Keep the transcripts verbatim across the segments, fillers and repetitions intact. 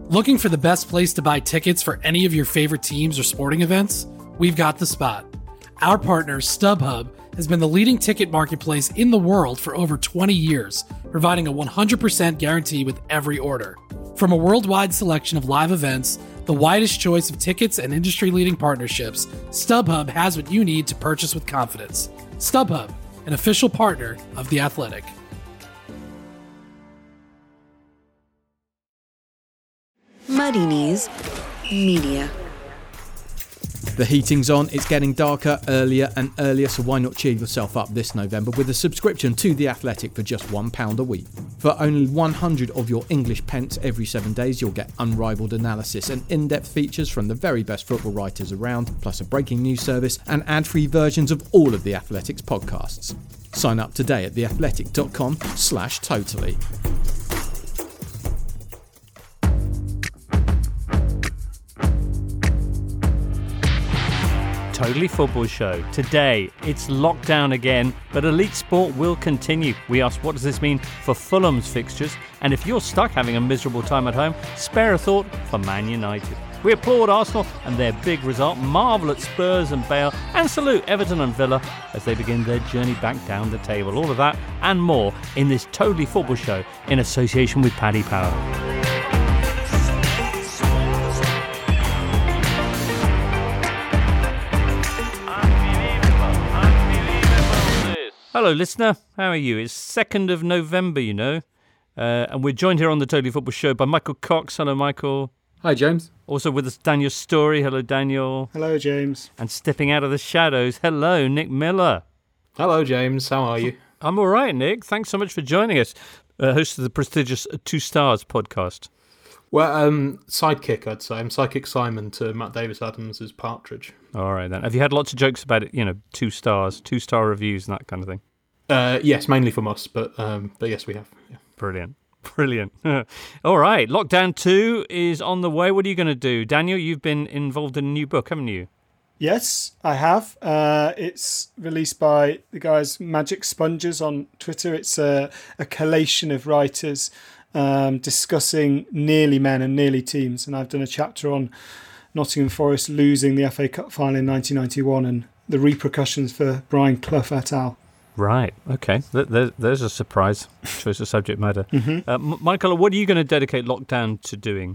Looking for the best place to buy tickets for any of your favorite teams or sporting events? We've got the spot. Our partner, StubHub, has been the leading ticket marketplace in the world for over twenty years, providing a one hundred percent guarantee with every order. From a worldwide selection of live events, the widest choice of tickets and industry-leading partnerships, StubHub has what you need to purchase with confidence. StubHub, an official partner of The Athletic. Muddy Knees Media. The heating's on, it's getting darker earlier and earlier, so why not cheer yourself up this November with a subscription to The Athletic for just one pound a week. For only one hundred of your English pence every seven days, you'll get unrivaled analysis and in-depth features from the very best football writers around, plus a breaking news service and ad-free versions of all of The Athletic's podcasts. Sign up today at theathletic.com slash totally. Totally Football Show. Today, it's lockdown again, but Elite Sport will continue. We asked, what does this mean for Fulham's fixtures? And if you're stuck having a miserable time at home, spare a thought for Man United. We applaud Arsenal and their big result, marvel at Spurs and Bale, and salute Everton and Villa as they begin their journey back down the table. All of that and more in this Totally Football Show in association with Paddy Power. Hello, listener. How are you? It's second of November, you know. Uh, and we're joined here on the Totally Football Show by Michael Cox. Hello, Michael. Hi, James. Also with us, Daniel Story. Hello, Daniel. Hello, James. And stepping out of the shadows, hello, Nick Miller. Hello, James. How are you? I'm all right, Nick. Thanks so much for joining us. Uh, host of the prestigious Two Stars podcast. Well, um, sidekick, I'd say. I'm Sidekick Simon to Matt Davis Adams' Partridge. All right, then. Have you had lots of jokes about it, you know, two stars, two-star reviews and that kind of thing? Uh, yes, mainly from us, but um, but yes, we have. Yeah. Brilliant. Brilliant. All right, Lockdown two is on the way. What are you going to do? Daniel, you've been involved in a new book, haven't you? Yes, I have. Uh, it's released by the guys Magic Sponges on Twitter. It's a, a collation of writers um, discussing nearly men and nearly teams. And I've done a chapter on Nottingham Forest losing the F A Cup final in nineteen ninety-one and the repercussions for Brian Clough et al. Right, okay. There, there's a surprise choice of subject matter. Mm-hmm. Uh, Michael, what are you going to dedicate Lockdown to doing?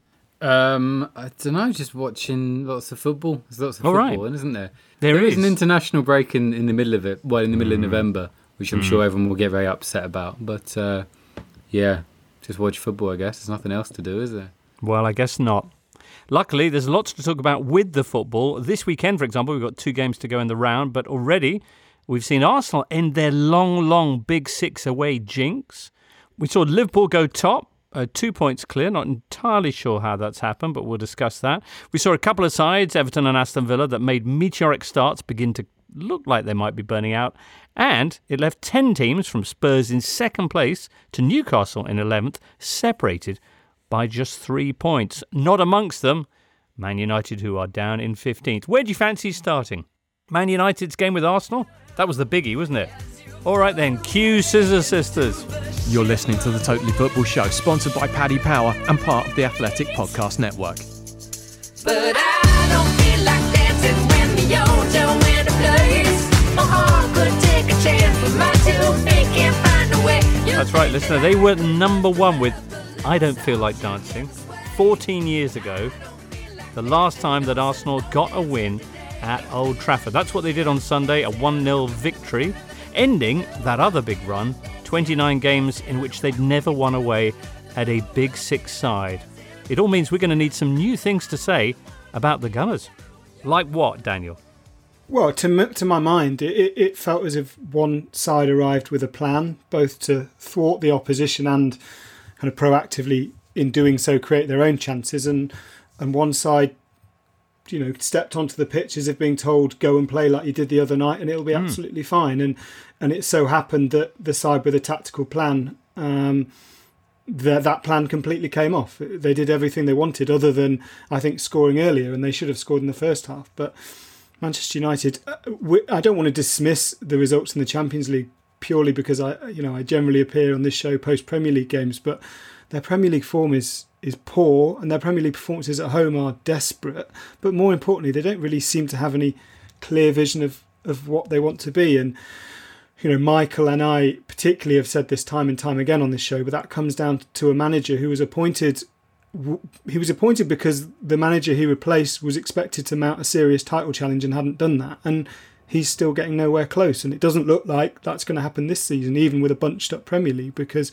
Um, I don't know, just watching lots of football. There's lots of All football, right. isn't there? There, there is. is an international break in, in the middle of it, well, in the middle mm. of November, which I'm mm. sure everyone will get very upset about. But, uh, yeah, just watch football, I guess. There's nothing else to do, is there? Well, I guess not. Luckily, there's lots to talk about with the football. This weekend, for example, we've got two games to go in the round, but already we've seen Arsenal end their long, long Big Six away jinx. We saw Liverpool go top, uh, two points clear. Not entirely sure how that's happened, but we'll discuss that. We saw a couple of sides, Everton and Aston Villa, that made meteoric starts begin to look like they might be burning out. And it left ten teams from Spurs in second place to Newcastle in eleventh, separated by just three points. Not amongst them, Man United, who are down in fifteenth. Where do you fancy starting? Man United's game with Arsenal? That was the biggie, wasn't it? All right then, cue Scissor Sisters. You're listening to the Totally Football Show, sponsored by Paddy Power and part of the Athletic Podcast Network. But I don't feel like dancing when the Yojo in a place. My heart could take a chance, but my two feet can't find a way. That's right, listener. They were number one with I Don't Feel Like Dancing fourteen years ago, the last time that Arsenal got a win at Old Trafford. That's what they did on Sunday, a one nil victory, ending that other big run, twenty-nine games in which they'd never won away at a Big Six side. It all means we're going to need some new things to say about the Gunners. Like what, Daniel? Well, to to my mind, it, it felt as if one side arrived with a plan, both to thwart the opposition and kind of proactively, in doing so, create their own chances, and and one side, you know, stepped onto the pitch as if being told, go and play like you did the other night and it'll be mm. absolutely fine. And and it so happened that the side with a tactical plan, um, that that plan completely came off. They did everything they wanted other than, I think, scoring earlier, and they should have scored in the first half. But Manchester United, I don't want to dismiss the results in the Champions League purely because I, you know, I generally appear on this show post Premier League games, but their Premier League form is is poor, and their Premier League performances at home are desperate. But more importantly, they don't really seem to have any clear vision of, of what they want to be. And, you know, Michael and I particularly have said this time and time again on this show, but that comes down to a manager who was appointed he was appointed because the manager he replaced was expected to mount a serious title challenge and hadn't done that. And he's still getting nowhere close. And it doesn't look like that's going to happen this season, even with a bunched up Premier League, because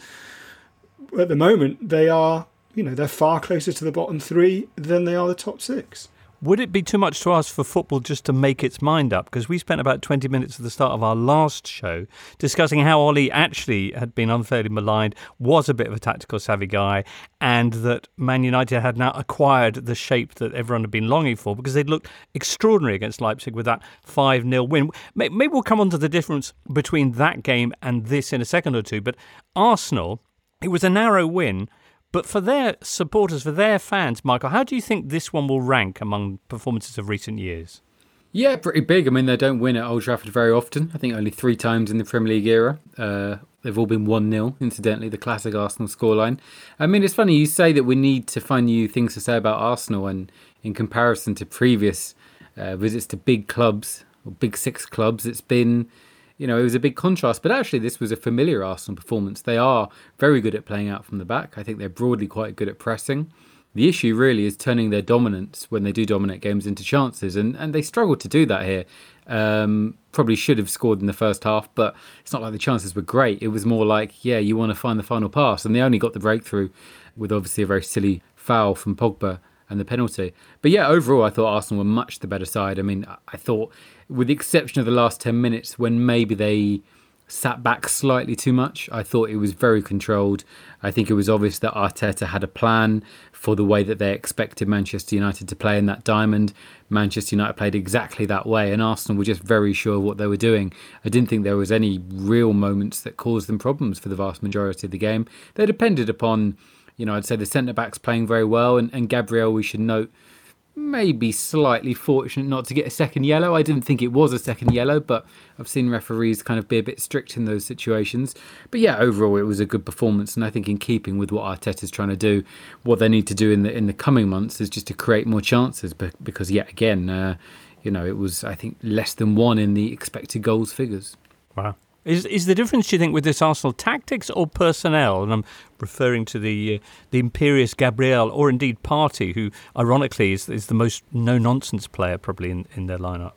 at the moment they are, you know, they're far closer to the bottom three than they are the top six. Would it be too much to ask for football just to make its mind up? Because we spent about twenty minutes at the start of our last show discussing how Ollie actually had been unfairly maligned, was a bit of a tactical savvy guy, and that Man United had now acquired the shape that everyone had been longing for because they'd looked extraordinary against Leipzig with that five nil win. Maybe we'll come on to the difference between that game and this in a second or two, but Arsenal, it was a narrow win. But for their supporters, for their fans, Michael, how do you think this one will rank among performances of recent years? Yeah, pretty big. I mean, they don't win at Old Trafford very often. I think only three times in the Premier League era. Uh, they've all been one nil, incidentally, the classic Arsenal scoreline. I mean, it's funny, you say that we need to find new things to say about Arsenal, and in comparison to previous uh, visits to big clubs, or big six clubs, it's been... You know, it was a big contrast, but actually this was a familiar Arsenal performance. They are very good at playing out from the back. I think they're broadly quite good at pressing. The issue really is turning their dominance when they do dominate games into chances, and, and they struggled to do that here. Um, probably should have scored in the first half, but it's not like the chances were great. It was more like, yeah, you want to find the final pass, and they only got the breakthrough with obviously a very silly foul from Pogba and the penalty. But yeah, overall, I thought Arsenal were much the better side. I mean, I thought, with the exception of the last ten minutes, when maybe they sat back slightly too much, I thought it was very controlled. I think it was obvious that Arteta had a plan for the way that they expected Manchester United to play in that diamond. Manchester United played exactly that way, and Arsenal were just very sure of what they were doing. I didn't think there was any real moments that caused them problems for the vast majority of the game. They depended upon, you know, I'd say the centre-backs playing very well, and, and Gabriel, we should note, maybe slightly fortunate not to get a second yellow. I didn't think it was a second yellow, but I've seen referees kind of be a bit strict in those situations. But yeah, overall it was a good performance, and I think in keeping with what Arteta's trying to do, what they need to do in the in the coming months is just to create more chances, because yet again, uh, you know, it was, I think, less than one in the expected goals figures. Wow. Is is the difference, do you think, with this Arsenal tactics or personnel? And I'm referring to the uh, the imperious Gabriel, or indeed Partey, who ironically is is the most no-nonsense player probably in, in their lineup.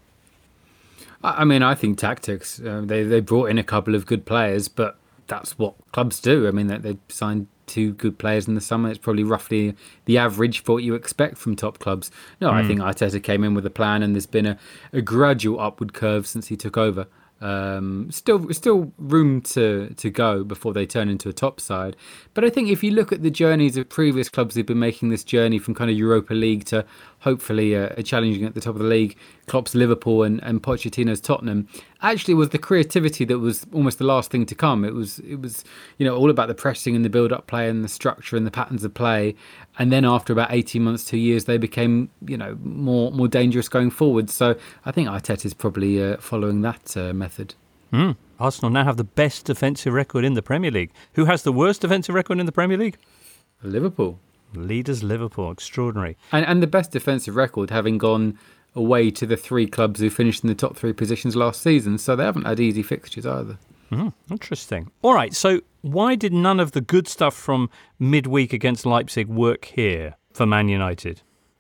I mean, I think tactics. Uh, they they brought in a couple of good players, but that's what clubs do. I mean, they, they signed two good players in the summer. It's probably roughly the average for what you expect from top clubs. No, mm. I think Arteta came in with a plan, and there's been a, a gradual upward curve since he took over. Um, still, still room to, to go before they turn into a top side. But I think if you look at the journeys of previous clubs who've been making this journey from kind of Europa League to hopefully uh, challenging at the top of the league, Klopp's Liverpool and, and Pochettino's Tottenham, actually was the creativity that was almost the last thing to come. It was, it was, you know, all about the pressing and the build-up play and the structure and the patterns of play. And then after about eighteen months, two years, they became, you know, more more dangerous going forward. So I think Arteta's probably uh, following that uh, method. Mm. Arsenal now have the best defensive record in the Premier League. Who has the worst defensive record in the Premier League? Liverpool. Leaders Liverpool. Extraordinary. And, and the best defensive record, having gone away to the three clubs who finished in the top three positions last season. So they haven't had easy fixtures either. Mm, interesting. All right, so why did none of the good stuff from midweek against Leipzig work here for Man United?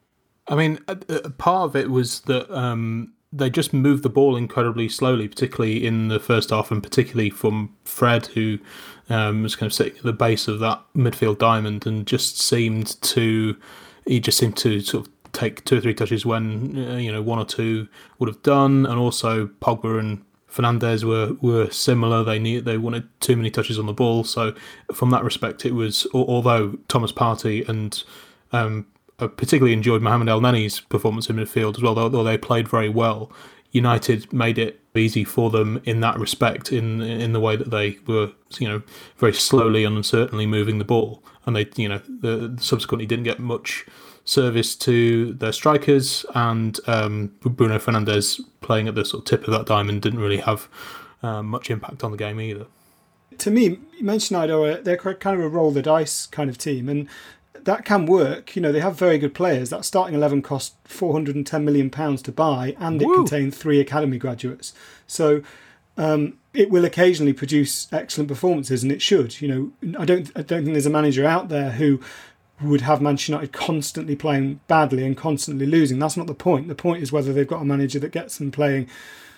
I mean, uh, part of it was that um, they just moved the ball incredibly slowly, particularly in the first half, and particularly from Fred, who um, was kind of sitting at the base of that midfield diamond, and just seemed to, he just seemed to sort of take two or three touches when uh, you know one or two would have done, and also Pogba and Fernandes were, were similar. They need, they wanted too many touches on the ball. So from that respect, it was, although Thomas Partey and um, I particularly enjoyed Mohamed El Neni's performance in midfield as well, though they played very well, United made it easy for them in that respect, in in the way that they were, you know, very slowly and uncertainly moving the ball, and they, you know, the, subsequently didn't get much service to their strikers, and um, Bruno Fernandes playing at the sort of tip of that diamond didn't really have uh, much impact on the game either. To me, Manchester United are they're kind of a roll the dice kind of team, and that can work. You know, they have very good players. That starting eleven cost four hundred ten million pounds to buy, and it Woo. contained three academy graduates. So um, it will occasionally produce excellent performances, and it should. You know, I don't, I don't think there's a manager out there who would have Manchester United constantly playing badly and constantly losing. That's not the point. The point is whether they've got a manager that gets them playing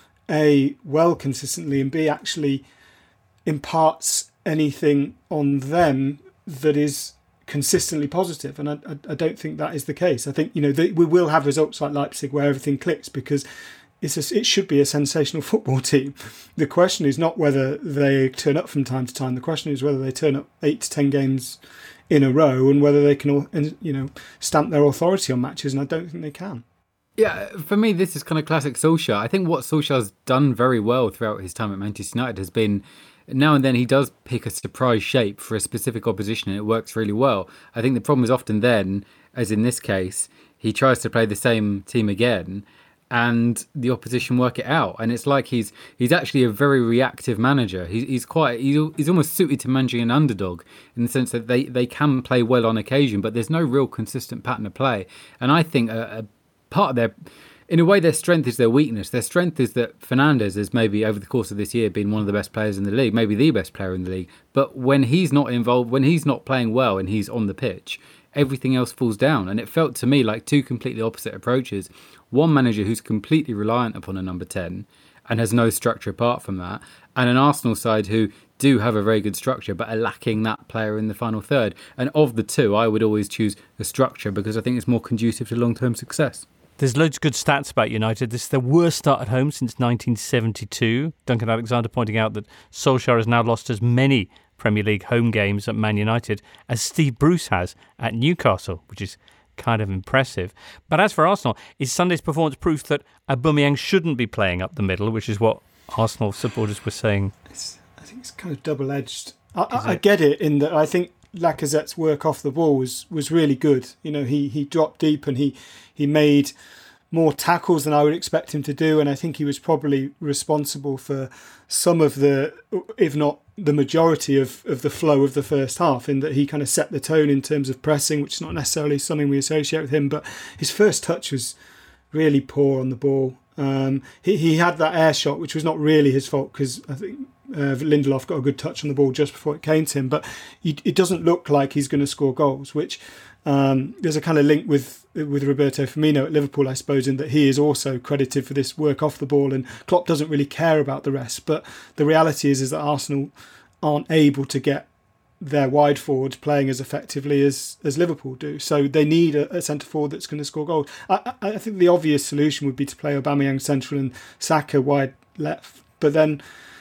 A, well consistently, and B, actually imparts anything on them that is consistently positive. And I, I, I don't think that is the case. I think, you know, the, we will have results like Leipzig where everything clicks because it's a, it should be a sensational football team. The question is not whether they turn up from time to time. The question is whether they turn up eight to ten games in a row and whether they can, you know, stamp their authority on matches. And I don't think they can. Yeah, for me, this is kind of classic Solskjaer. I think what Solskjaer's done very well throughout his time at Manchester United has been, now and then he does pick a surprise shape for a specific opposition and it works really well. I think the problem is often then, as in this case, he tries to play the same team again and the opposition work it out. And it's like he's he's actually a very reactive manager. He's, he's quite he's, he's almost suited to managing an underdog in the sense that they, they can play well on occasion, but there's no real consistent pattern of play. And I think a, a part of their, in a way, their strength is their weakness. Their strength is that Fernandes has maybe over the course of this year been one of the best players in the league, maybe the best player in the league. But when he's not involved, when he's not playing well and he's on the pitch, everything else falls down. And it felt to me like two completely opposite approaches. One manager who's completely reliant upon a number ten and has no structure apart from that, and an Arsenal side who do have a very good structure but are lacking that player in the final third. And of the two, I would always choose a structure because I think it's more conducive to long-term success. There's loads of good stats about United. This is their worst start at home since nineteen seventy-two. Duncan Alexander pointing out that Solskjaer has now lost as many Premier League home games at Man United as Steve Bruce has at Newcastle, which is kind of impressive. But as for Arsenal, is Sunday's performance proof that Aubameyang shouldn't be playing up the middle, which is what Arsenal supporters were saying? It's, I think it's kind of double-edged. I, I, I get it in that I think Lacazette's work off the ball was was really good. You know, he he dropped deep and he he made more tackles than I would expect him to do, and I think he was probably responsible for some of the, if not the majority of, of the flow of the first half, in that he kind of set the tone in terms of pressing, which is not necessarily something we associate with him, but his first touch was really poor on the ball. Um, he, he had that air shot, which was not really his fault, because I think uh, Lindelof got a good touch on the ball just before it came to him, but he, it doesn't look like he's going to score goals, which um, there's a kind of link with with Roberto Firmino at Liverpool, I suppose, in that he is also credited for this work off the ball, and Klopp doesn't really care about the rest. But the reality is, is that Arsenal aren't able to get their wide forwards playing as effectively as, as Liverpool do. So they need a, a centre forward that's going to score goals. I, I, I think the obvious solution would be to play Aubameyang central and Saka wide left. But then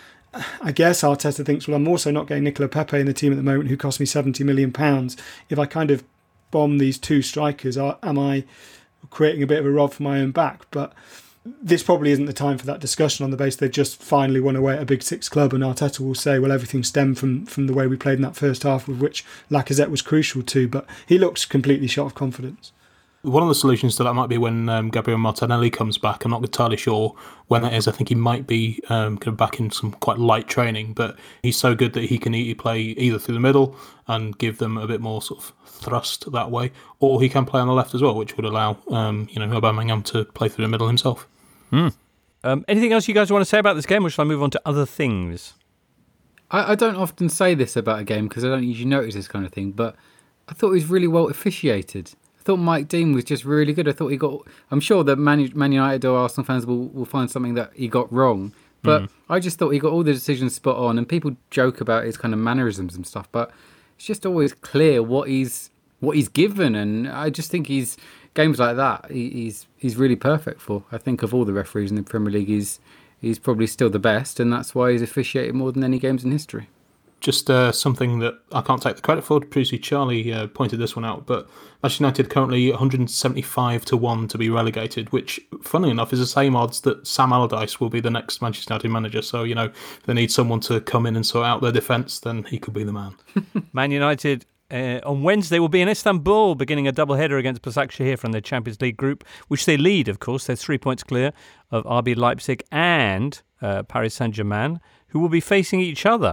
I guess Arteta thinks, well, I'm also not getting Nicola Pepe in the team at the moment, who cost me seventy million pounds. If I kind of bomb these two strikers, am I creating a bit of a rod for my own back? But this probably isn't the time for that discussion on the basis they've just finally won away at a Big Six club, and Arteta will say, well, everything stemmed from, from the way we played in that first half, of which Lacazette was crucial to, but he looks completely shot of confidence. One of the solutions to that might be when um, Gabriel Martinelli comes back. I'm not entirely sure when that is. I think he might be um, kind of back in some quite light training, but he's so good that he can either play either through the middle and give them a bit more sort of thrust that way, or he can play on the left as well, which would allow um, you know Aubameyang to play through the middle himself. Mm. Um, anything else you guys want to say about this game, or shall I move on to other things? I, I don't often say this about a game because I don't usually notice this kind of thing, but I thought it was really well officiated. I thought Mike Dean was just really good. I thought he got... I'm sure that Man, Man United or Arsenal fans will, will find something that he got wrong, but mm. I just thought he got all the decisions spot on, and people joke about his kind of mannerisms and stuff, but it's just always clear what he's what he's given, and I just think he's... Games like that, he, he's he's really perfect for. I think of all the referees in the Premier League, he's he's probably still the best, and that's why he's officiated more than any games in history. Just uh, something that I can't take the credit for. Previously, Charlie uh, pointed this one out, but Manchester United currently one hundred seventy-five to one to be relegated, which, funnily enough, is the same odds that Sam Allardyce will be the next Manchester United manager. So, you know, if they need someone to come in and sort out their defence, then he could be the man. Man United Uh, on Wednesday will be in Istanbul, beginning a double-header against Başakşehir from the Champions League group, which they lead, of course. They're three points clear of R B Leipzig and uh, Paris Saint-Germain, who will be facing each other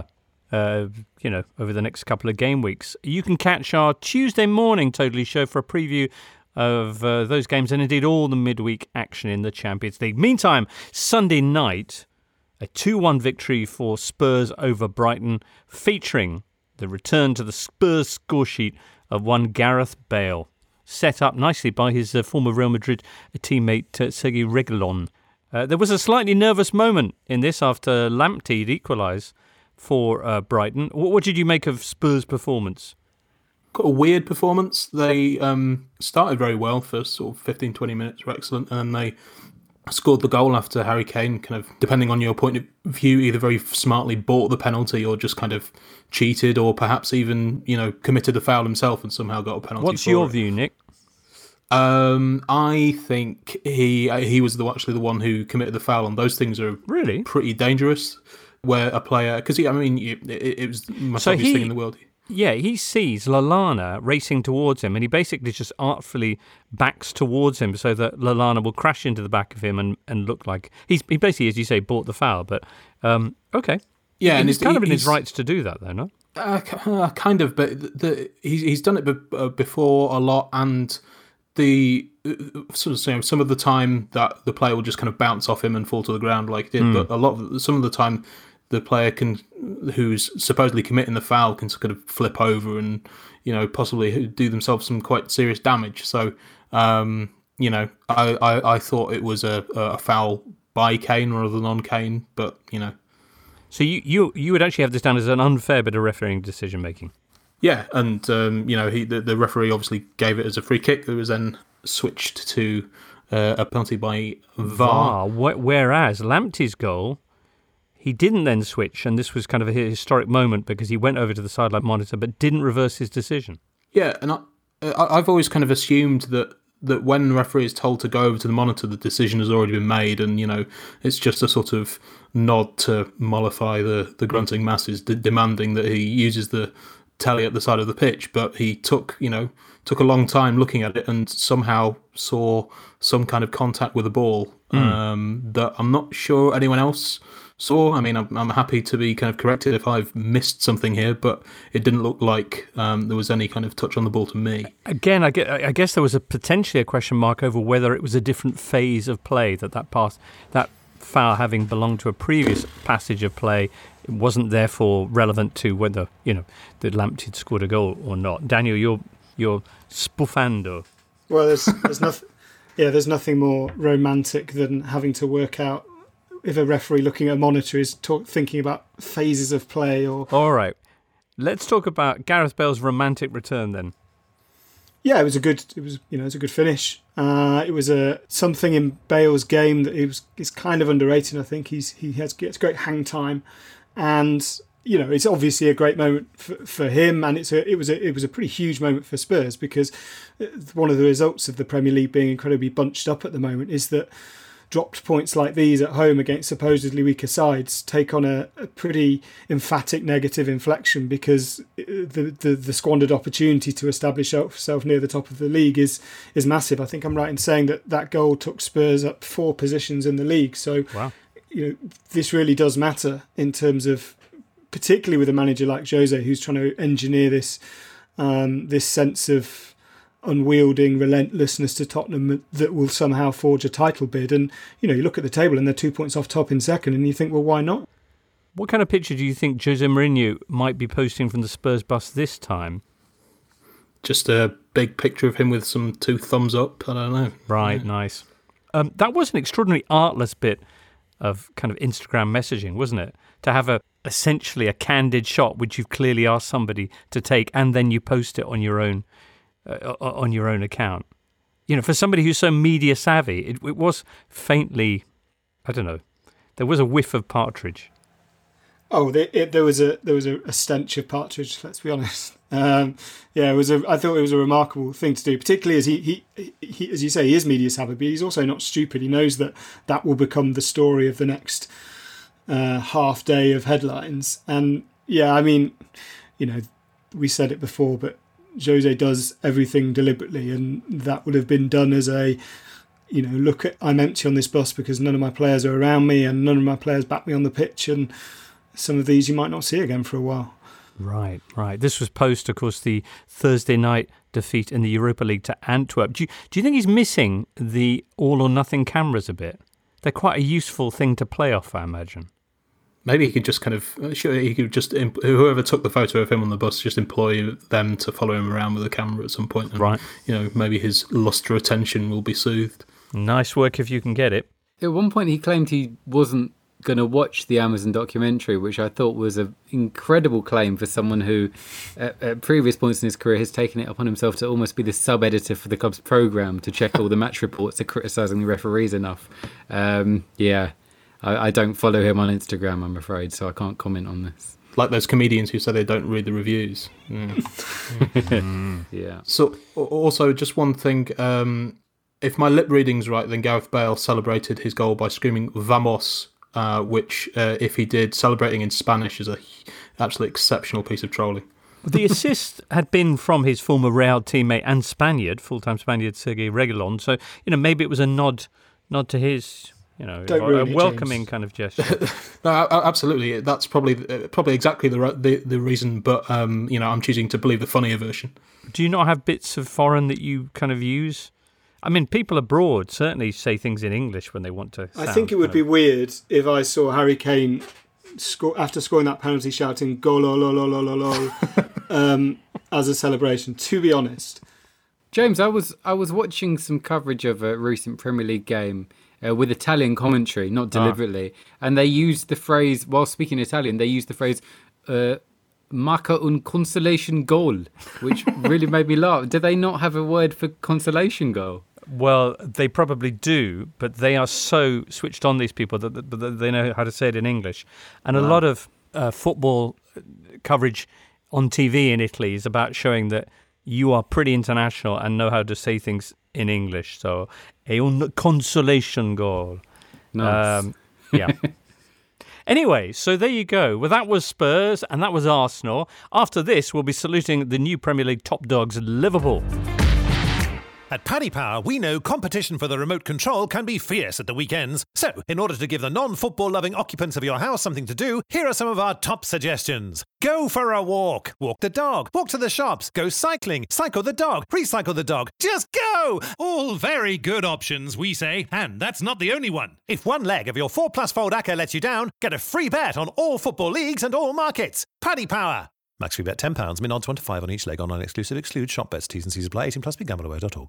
uh, you know, over the next couple of game weeks. You can catch our Tuesday morning Totally show for a preview of uh, those games and indeed all the midweek action in the Champions League. Meantime, Sunday night, a two one victory for Spurs over Brighton, featuring the return to the Spurs score sheet of one Gareth Bale, set up nicely by his uh, former Real Madrid teammate uh, Sergei Reguilon. Uh, there was a slightly nervous moment in this after Lamptey equalised for uh, Brighton. What, what did you make of Spurs' performance? Got a weird performance. They um, started very well for sort of fifteen, twenty minutes, were excellent, and then they scored the goal after Harry Kane, kind of, depending on your point of view, either very smartly bought the penalty or just kind of cheated, or perhaps even, you know, committed a foul himself and somehow got a penalty. What's for your it. view, Nick? Um, I think he he was the, actually the one who committed the foul, and those things are really pretty dangerous. Where a player, because I mean, it, it was the most so obvious he, thing in the world. Yeah, he sees Lallana racing towards him, and he basically just artfully backs towards him so that Lallana will crash into the back of him and, and look like he's he basically, as you say, bought the foul. But um, okay, yeah, he, and he's it's kind of in he's, his rights to do that, though, no? Uh, uh, kind of, but the, the, he's he's done it be, uh, before a lot, and the uh, sort of you know, some of the time that the player will just kind of bounce off him and fall to the ground like he did, mm. but a lot of some of the time the player can, who's supposedly committing the foul, can sort of flip over and, you know, possibly do themselves some quite serious damage. So, um, you know, I, I, I thought it was a, a foul by Kane rather than on Kane, but, you know. So you, you, you would actually have this down as an unfair bit of refereeing decision making? Yeah, and, um, you know, he the, the referee obviously gave it as a free kick. It was then switched to uh, a penalty by V A R. V A R, whereas Lamptey's goal, he didn't then switch, and this was kind of a historic moment because he went over to the sideline monitor but didn't reverse his decision. Yeah, and I, I've always kind of assumed that, that when the referee is told to go over to the monitor, the decision has already been made, and, you know, it's just a sort of nod to mollify the, the grunting masses, de- demanding that he uses the telly at the side of the pitch. But he took, you know, took a long time looking at it and somehow saw some kind of contact with the ball mm. um, that I'm not sure anyone else saw. I mean, I'm, I'm happy to be kind of corrected if I've missed something here, but it didn't look like um, there was any kind of touch on the ball to me. Again, I guess, I guess there was a potentially a question mark over whether it was a different phase of play, that that pass, that foul having belonged to a previous passage of play, it wasn't therefore relevant to whether, you know, the Lamptey had scored a goal or not. Daniel, you're you're spoofando. Well, there's there's nothing. Yeah, there's nothing more romantic than having to work out if a referee looking at a monitor is talk, thinking about phases of play or... All right. Let's talk about Gareth Bale's romantic return then. Yeah, it was a good, it was, you know, it was a good finish. Uh, it was a something in Bale's game that he was is kind of underrated. I think he's he has gets great hang time, and you know, it's obviously a great moment for, for him, and it's a it was a it was a pretty huge moment for Spurs, because one of the results of the Premier League being incredibly bunched up at the moment is that dropped points like these at home against supposedly weaker sides take on a, a pretty emphatic negative inflection, because the, the the squandered opportunity to establish yourself near the top of the league is is massive. I think I'm right in saying that that goal took Spurs up four positions in the league. So, wow. you know, this really does matter in terms of, particularly with a manager like Jose, who's trying to engineer this um, this sense of unwielding relentlessness to Tottenham that will somehow forge a title bid. And, you know, you look at the table and they're two points off top in second, and you think, well, why not? What kind of picture do you think Jose Mourinho might be posting from the Spurs bus this time? Just a big picture of him with some two thumbs up. I don't know. Right, yeah. Nice. Um, that was an extraordinarily artless bit of kind of Instagram messaging, wasn't it? To have a essentially a candid shot, which you've clearly asked somebody to take, and then you post it on your own uh, on your own account. You know, for somebody who's so media savvy, it, it was faintly, I don't know, there was a whiff of partridge. Oh, there, it, there was a there was a, a stench of partridge. Let's be honest. Um, yeah, it was. A, I thought it was a remarkable thing to do, particularly as he, he, he, as you say, he is media savvy, but he's also not stupid. He knows that that will become the story of the next uh, half day of headlines. And yeah, I mean, you know, we said it before, but Jose does everything deliberately, and that would have been done as a, you know, look at, I'm empty on this bus because none of my players are around me and none of my players back me on the pitch, and some of these you might not see again for a while. Right, right. This was post, of course, the Thursday night defeat in the Europa League to Antwerp. Do you, do you think he's missing the all-or-nothing cameras a bit? They're quite a useful thing to play off, I imagine. Maybe he could just kind of, sure, he could just, whoever took the photo of him on the bus, just employ them to follow him around with a camera at some point. And, right. You know, maybe his lust for attention will be soothed. Nice work if you can get it. At one point, he claimed he wasn't going to watch the Amazon documentary, which I thought was an incredible claim for someone who, at, at previous points in his career, has taken it upon himself to almost be the sub-editor for the club's programme to check all the match reports to criticising the referees enough. Um, yeah. I don't follow him on Instagram, I'm afraid, so I can't comment on this. Like those comedians who say they don't read the reviews. Yeah. Yeah. So, also, just one thing. Um, if my lip reading's right, then Gareth Bale celebrated his goal by screaming "Vamos," uh, which, uh, if he did, celebrating in Spanish is a absolutely exceptional piece of trolling. The assist had been from his former Real teammate and Spaniard, full-time Spaniard Sergei Reguilon. So, you know, maybe it was a nod, nod to his... You know, Don't a ruin it, welcoming James. kind of gesture. No, absolutely. That's probably probably exactly the the, the reason. But um, you know, I'm choosing to believe the funnier version. Do you not have bits of foreign that you kind of use? I mean, people abroad certainly say things in English when they want to. I sound think it would kind be of- weird if I saw Harry Kane score, after scoring that penalty shouting "Goal, lo, lo, lo, lo, lo, lo," um, as a celebration. To be honest, James, I was I was watching some coverage of a recent Premier League game uh, with Italian commentary, not deliberately, and they used the phrase, while speaking Italian, they used the phrase uh, "marca un consolation goal," which really made me laugh. Do they not have a word for consolation goal? Well, they probably do, but they are so switched on, these people, that, that, that they know how to say it in English. And a lot of uh, football coverage on T V in Italy is about showing that you are pretty international and know how to say things in English. So, è un consolation goal. Nice. Um, yeah. Anyway, so there you go. Well, that was Spurs and that was Arsenal. After this, we'll be saluting the new Premier League top dogs, Liverpool. At Paddy Power, we know competition for the remote control can be fierce at the weekends. So, in order to give the non-football loving occupants of your house something to do, here are some of our top suggestions. Go for a walk. Walk the dog. Walk to the shops. Go cycling. Cycle the dog. Recycle the dog. Just go! All very good options, we say. And that's not the only one. If one leg of your four plus fold acca lets you down, get a free bet on all football leagues and all markets. Paddy Power. Max free bet ten pounds, min odds one to five on each leg, online exclusive, exclude shop bets, T's and C's apply, eighteen plus, be gamble aware dot org.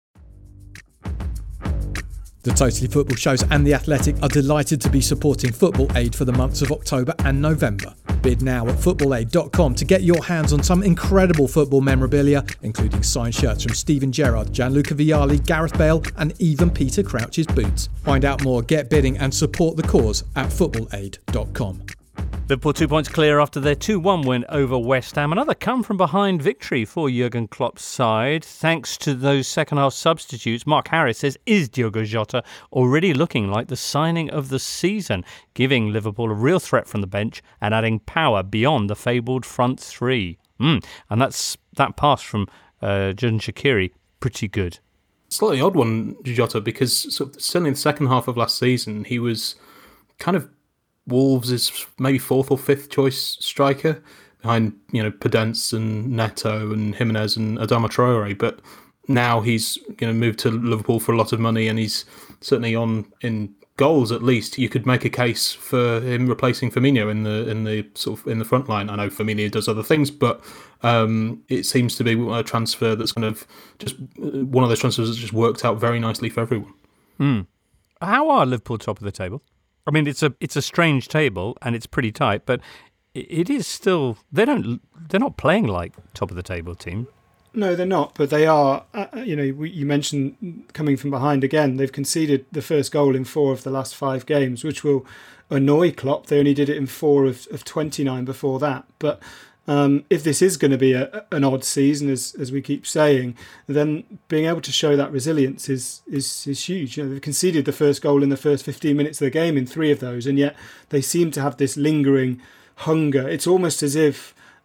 The Totally Football shows and The Athletic are delighted to be supporting Football Aid for the months of October and November. Bid now at football aid dot com to get your hands on some incredible football memorabilia, including signed shirts from Steven Gerrard, Gianluca Vialli, Gareth Bale and even Peter Crouch's boots. Find out more, get bidding and support the cause at football aid dot com. Liverpool two points clear after their two one win over West Ham. Another come-from-behind victory for Jurgen Klopp's side. Thanks to those second-half substitutes, Mark Harris says, is Diogo Jota already looking like the signing of the season, giving Liverpool a real threat from the bench and adding power beyond the fabled front three. Mm. And that's that pass from uh, Jadon Shaqiri, pretty good. Slightly odd one, Jota, because sort of, certainly in the second half of last season, he was kind of Wolves' maybe fourth or fifth choice striker behind, you know, Podence and Neto and Jimenez and Adama Traore. But now he's going to move to Liverpool for a lot of money, and he's certainly on in goals. At least you could make a case for him replacing Firmino in the in the sort of in the front line. I know Firmino does other things, but um, it seems to be a transfer that's kind of just one of those transfers that's just worked out very nicely for everyone. Mm. How are Liverpool top of the table? I mean, it's a it's a strange table and it's pretty tight, but it is still they don't they're not playing like top of the table team. no, they're not, but they are. Uh, you know, we, you mentioned coming from behind again. They've conceded the first goal in four of the last five games, which will annoy Klopp. They only did it in four of, of twenty-nine before that, but. Um, if this is going to be a, an odd season, as as we keep saying, then being able to show that resilience is is is huge. You know, they've conceded the first goal in the first fifteen minutes of the game in three of those, and yet they seem to have this lingering hunger. It's almost as if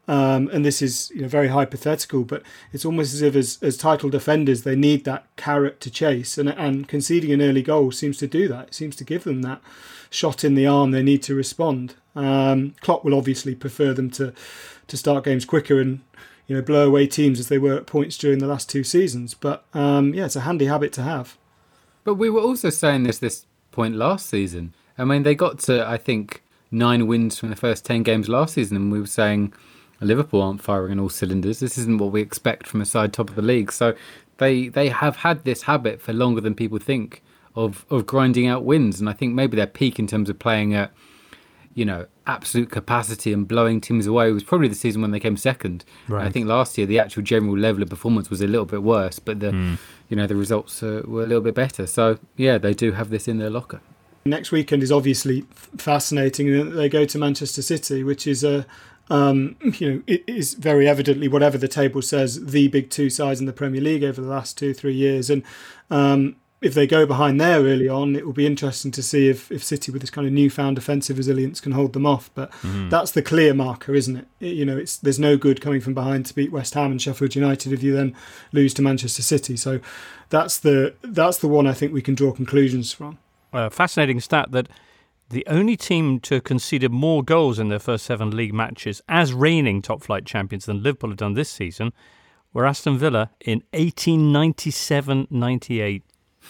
Um, and this is you know very hypothetical, but it's almost as if as, as title defenders they need that carrot to chase, and and conceding an early goal seems to do that. It seems to give them that shot in the arm they need to respond. Um, Klopp will obviously prefer them to to start games quicker and you know blow away teams as they were at points during the last two seasons. But um, yeah, it's a handy habit to have. But we were also saying this this point last season. I mean, they got to I think nine wins from the first ten games last season, and we were saying Liverpool aren't firing on all cylinders. This isn't what we expect from a side top of the league. So they they have had this habit for longer than people think of of grinding out wins. And I think maybe their peak in terms of playing at, you know, absolute capacity and blowing teams away was probably the season when they came second. Right. I think last year the actual general level of performance was a little bit worse, but the mm. you know the results uh, were a little bit better. So yeah, they do have this in their locker. Next weekend is obviously fascinating. They go to Manchester City, which is a Um, you know, it is very evidently, whatever the table says, the big two sides in the Premier League over the last two, three years. And um, if they go behind there early on, it will be interesting to see if, if City, with this kind of newfound defensive resilience, can hold them off. But mm. that's the clear marker, isn't it? it? You know, it's there's no good coming from behind to beat West Ham and Sheffield United if you then lose to Manchester City. So that's the that's the one I think we can draw conclusions from. Uh, fascinating stat that the only team to have conceded more goals in their first seven league matches as reigning top-flight champions than Liverpool have done this season were Aston Villa in eighteen ninety-seven ninety-eight.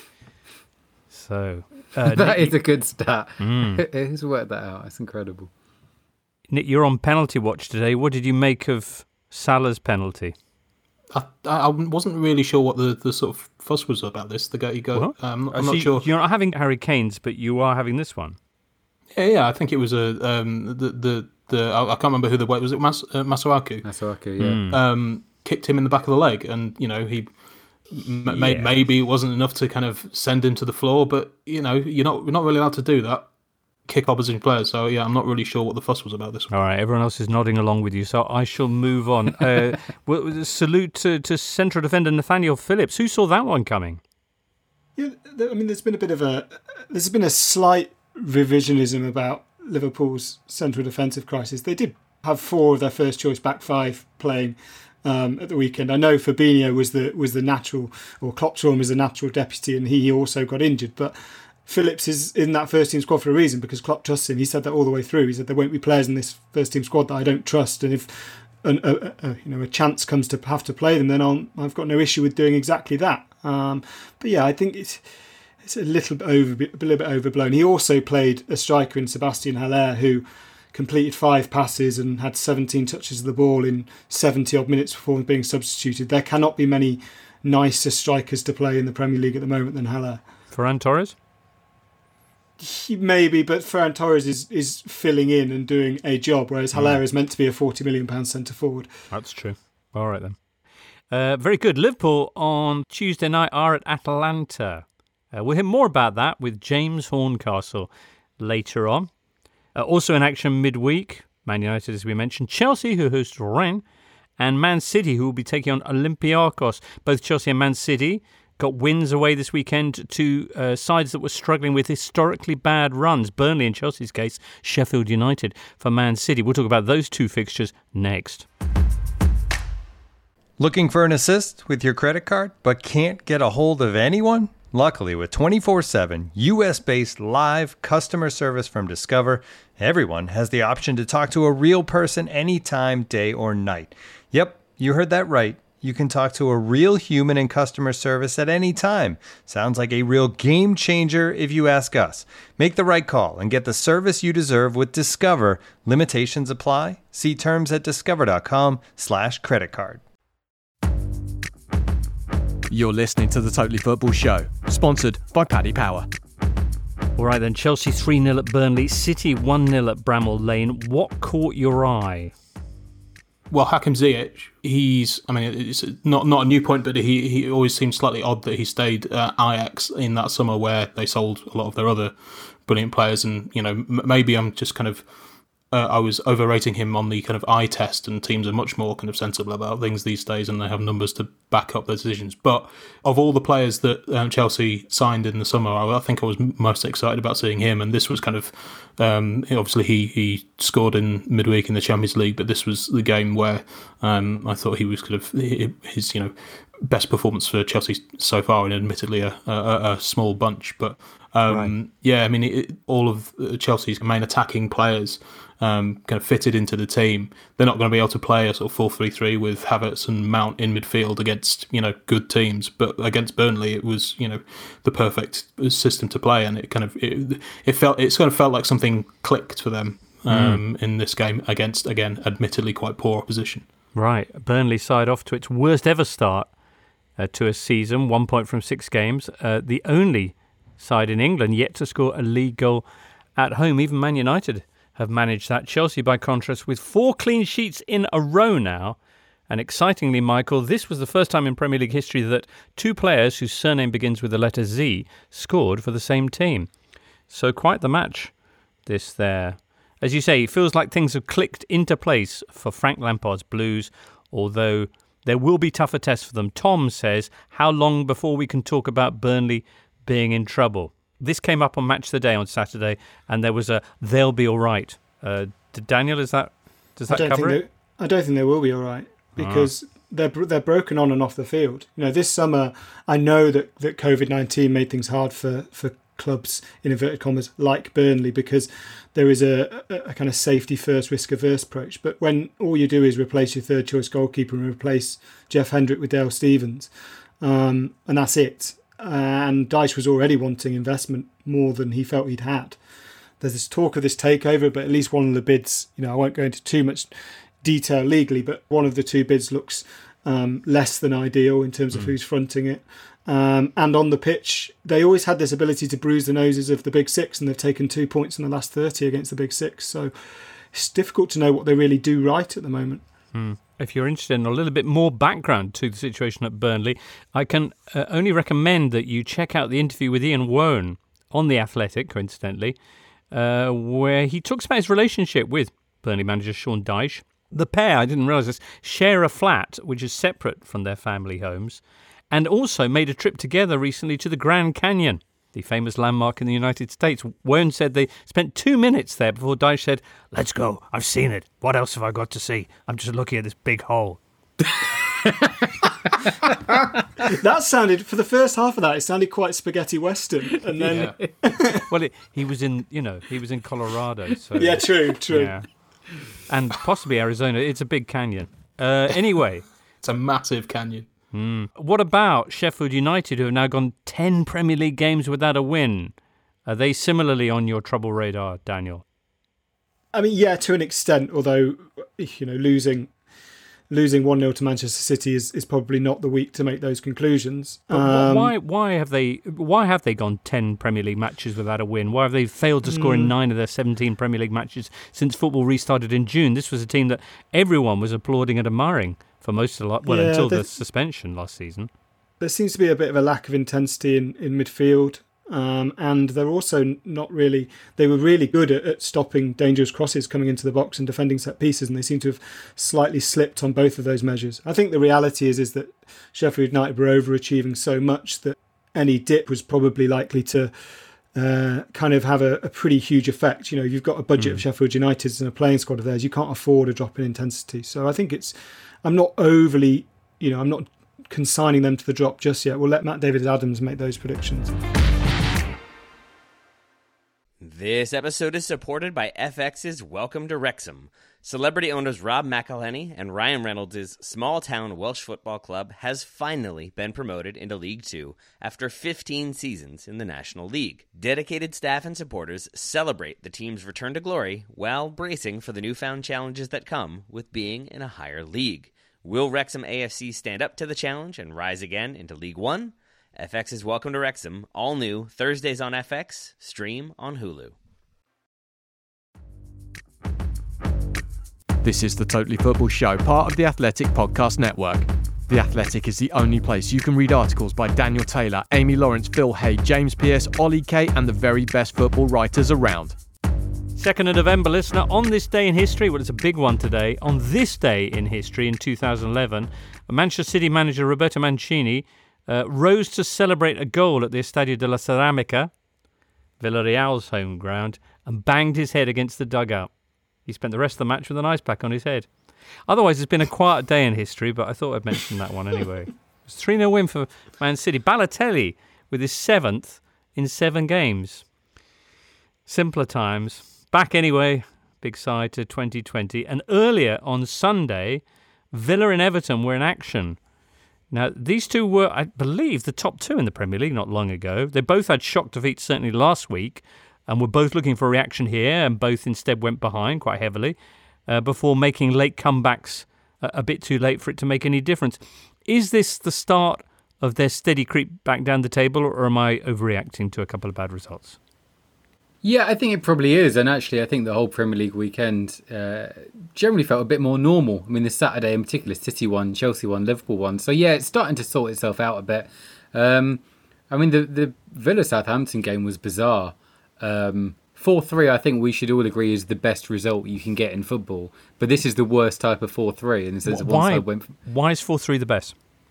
So uh, that Nick, is a good stat. Mm. Who's worked that out? That's incredible. Nick, you're on penalty watch today. What did you make of Salah's penalty? I, I wasn't really sure what the, the sort of fuss was about this. The guy you go, What? um, Oh, I'm so not you- sure. You're not having Harry Kane's, but you are having this one. Yeah, yeah, I think it was a um, the the the I I can't remember who the was it Mas, uh, Masuaku. Masuaku, yeah. Mm. Um, kicked him in the back of the leg, and you know he m- Yeah. maybe it wasn't enough to kind of send him to the floor, but you know you're not you're not really allowed to do that. Kick opposition players. So yeah, I'm not really sure what the fuss was about this one. All right, everyone else is nodding along with you, so I shall move on. Uh, well, salute to, to central defender Nathaniel Phillips. Who saw that one coming? Yeah, I mean, there's been a bit of a there's been a slight revisionism about Liverpool's central defensive crisis. They did have four of their first choice back five playing um, at the weekend. I know Fabinho was the was the natural, or Klopp saw him as a natural deputy, and he also got injured. But Phillips is in that first team squad for a reason, because Klopp trusts him. He said that all the way through. He said there won't be players in this first team squad that I don't trust, and if an, a, a, you know a chance comes to have to play them, then I'll, I've got no issue with doing exactly that. Um, but yeah, I think it's. It's a little bit over, a little bit overblown. He also played a striker in Sebastian Haller, who completed five passes and had seventeen touches of the ball in seventy odd minutes before being substituted. There cannot be many nicer strikers to play in the Premier League at the moment than Haller. Ferran Torres? He maybe, but Ferran Torres is, is filling in and doing a job, whereas Haller mm. is meant to be a forty million pounds centre forward. That's true. All right then. Uh, very good. Liverpool on Tuesday night are at Atalanta. Uh, we'll hear more about that with James Horncastle later on. Uh, also in action midweek, Man United, as we mentioned, Chelsea, who host Rennes, and Man City, who will be taking on Olympiacos. Both Chelsea and Man City got wins away this weekend to uh, sides that were struggling with historically bad runs. Burnley, in Chelsea's case, Sheffield United for Man City. We'll talk about those two fixtures next. Looking for an assist with your credit card, but can't get a hold of anyone? Luckily, with twenty-four seven U S-based live customer service from Discover, everyone has the option to talk to a real person anytime, day or night. Yep, you heard that right. You can talk to a real human in customer service at any time. Sounds like a real game changer if you ask us. Make the right call and get the service you deserve with Discover. Limitations apply. See terms at discover.com slash credit card. You're listening to the Totally Football Show, sponsored by Paddy Power. All right then, Chelsea three nil at Burnley, City one nil at Bramall Lane. What caught your eye? Well, Hakim Ziyech, he's, I mean, it's not not a new point, but he, he always seemed slightly odd that he stayed at Ajax in that summer where they sold a lot of their other brilliant players. And, you know, m- maybe I'm just kind of uh, I was overrating him on the kind of eye test, and teams are much more kind of sensible about things these days, and they have numbers to back up their decisions. But of all the players that um, Chelsea signed in the summer, I, I think I was most excited about seeing him, and this was kind of um, obviously he he scored in midweek in the Champions League, but this was the game where um, I thought he was kind of his you know best performance for Chelsea so far, and admittedly a, a, a small bunch, but um, right. yeah, I mean it, all of Chelsea's main attacking players um, kind of fitted into the team. They're not going to be able to play a sort of four three three with Havertz and Mount in midfield against you know good teams, but against Burnley it was you know the perfect system to play, and it kind of it, it felt it's kind of felt like something clicked for them um, mm. in this game against, again, admittedly quite poor opposition. Right, Burnley side off to its worst ever start uh, to a season, one point from six games. Uh, the only side in England yet to score a league goal at home. Even Man United have managed that. Chelsea, by contrast, with four clean sheets in a row now. And excitingly, Michael, this was the first time in Premier League history that two players whose surname begins with the letter Z scored for the same team. So quite the match, this there. As you say, it feels like things have clicked into place for Frank Lampard's Blues, although there will be tougher tests for them. Tom says, how long before we can talk about Burnley being in trouble? This came up on Match of the Day on Saturday, and there was a they'll be all right. Uh, Daniel, is that does that I don't cover think it? They, I don't think they will be all right, because ah. they're they're broken on and off the field. You know, this summer, I know that, that COVID nineteen made things hard for, for clubs, in inverted commas, like Burnley, because there is a, a, a kind of safety first, risk averse approach. But when all you do is replace your third choice goalkeeper and replace Jeff Hendrick with Dale Stephens, um, and that's it. And Dyche was already wanting investment more than he felt he'd had. There's this talk of this takeover, but at least one of the bids, you know, I won't go into too much detail legally, but one of the two bids looks um, less than ideal in terms of mm. who's fronting it. Um, and on the pitch, they always had this ability to bruise the noses of the Big Six, and they've taken two points in the last thirty against the Big Six. So it's difficult to know what they really do right at the moment. Mm. If you're interested in a little bit more background to the situation at Burnley, I can uh, only recommend that you check out the interview with Ian Woan on The Athletic, coincidentally, uh, where he talks about his relationship with Burnley manager Sean Dyche. The pair, I didn't realise this, share a flat which is separate from their family homes, and also made a trip together recently to the Grand Canyon, the famous landmark in the United States. Woan said they spent two minutes there before Dyche said, "Let's go, I've seen it. What else have I got to see? I'm just looking at this big hole." That sounded, for the first half of that, it sounded quite spaghetti western, and then yeah. well, it, he was in, you know, he was in Colorado, so yeah, true, true, yeah. and possibly Arizona. It's a big canyon. Uh, anyway, it's a massive canyon. Mm. What about Sheffield United, who have now gone ten Premier League games without a win? Are they similarly on your trouble radar, Daniel? I mean, yeah, to an extent, although, you know, losing losing one nil to Manchester City is, is probably not the week to make those conclusions. But um, why why have they why have they gone ten Premier League matches without a win? Why have they failed to score mm. in nine of their seventeen Premier League matches since football restarted in June? This was a team that everyone was applauding and admiring for most of the well yeah, until the suspension last season. There seems to be a bit of a lack of intensity in, in midfield. Um, and they're also not really, they were really good at, at stopping dangerous crosses coming into the box and defending set pieces, and they seem to have slightly slipped on both of those measures. I think the reality is is that Sheffield United were overachieving so much that any dip was probably likely to uh, kind of have a, a pretty huge effect. You know, you've got a budget mm. of Sheffield United's and a playing squad of theirs, you can't afford a drop in intensity. So I think it's, I'm not overly, you know, I'm not consigning them to the drop just yet. We'll let Matt David Adams make those predictions. This episode is supported by F X's Welcome to Wrexham. Celebrity owners Rob McElhenney and Ryan Reynolds' small-town Welsh football club has finally been promoted into League Two after fifteen seasons in the National League. Dedicated staff and supporters celebrate the team's return to glory while bracing for the newfound challenges that come with being in a higher league. Will Wrexham A F C stand up to the challenge and rise again into League One? F X's Welcome to Wrexham, all new, Thursdays on F X, stream on Hulu. This is the Totally Football Show, part of the Athletic Podcast Network. The Athletic is the only place you can read articles by Daniel Taylor, Amy Lawrence, Phil Hay, James Pearce, Ollie Kay, and the very best football writers around. second of November, listener. On this day in history, well, it's a big one today. On this day in history, in two thousand eleven, Manchester City manager Roberto Mancini uh, rose to celebrate a goal at the Estadio de la Ceramica, Villarreal's home ground, and banged his head against the dugout. He spent the rest of the match with an ice pack on his head. Otherwise, it's been a quiet day in history, but I thought I'd mention that one anyway. It's a three nil win for Man City. Balotelli with his seventh in seven games. Simpler times. Back anyway, big side to twenty twenty. And earlier on Sunday, Villa and Everton were in action. Now, these two were, I believe, the top two in the Premier League not long ago. They both had shock defeats certainly last week and were both looking for a reaction here, and both instead went behind quite heavily uh, before making late comebacks a, a bit too late for it to make any difference. Is this the start of their steady creep back down the table, or am I overreacting to a couple of bad results? Yeah, I think it probably is. And actually, I think the whole Premier League weekend uh, generally felt a bit more normal. I mean, the Saturday in particular, City won, Chelsea won, Liverpool won. So, yeah, it's starting to sort itself out a bit. Um, I mean, the, the Villa-Southampton game was bizarre. Um, four three, I think we should all agree, is the best result you can get in football. But this is the worst type of four three. In the sense of one Why, side went... why is four three the best?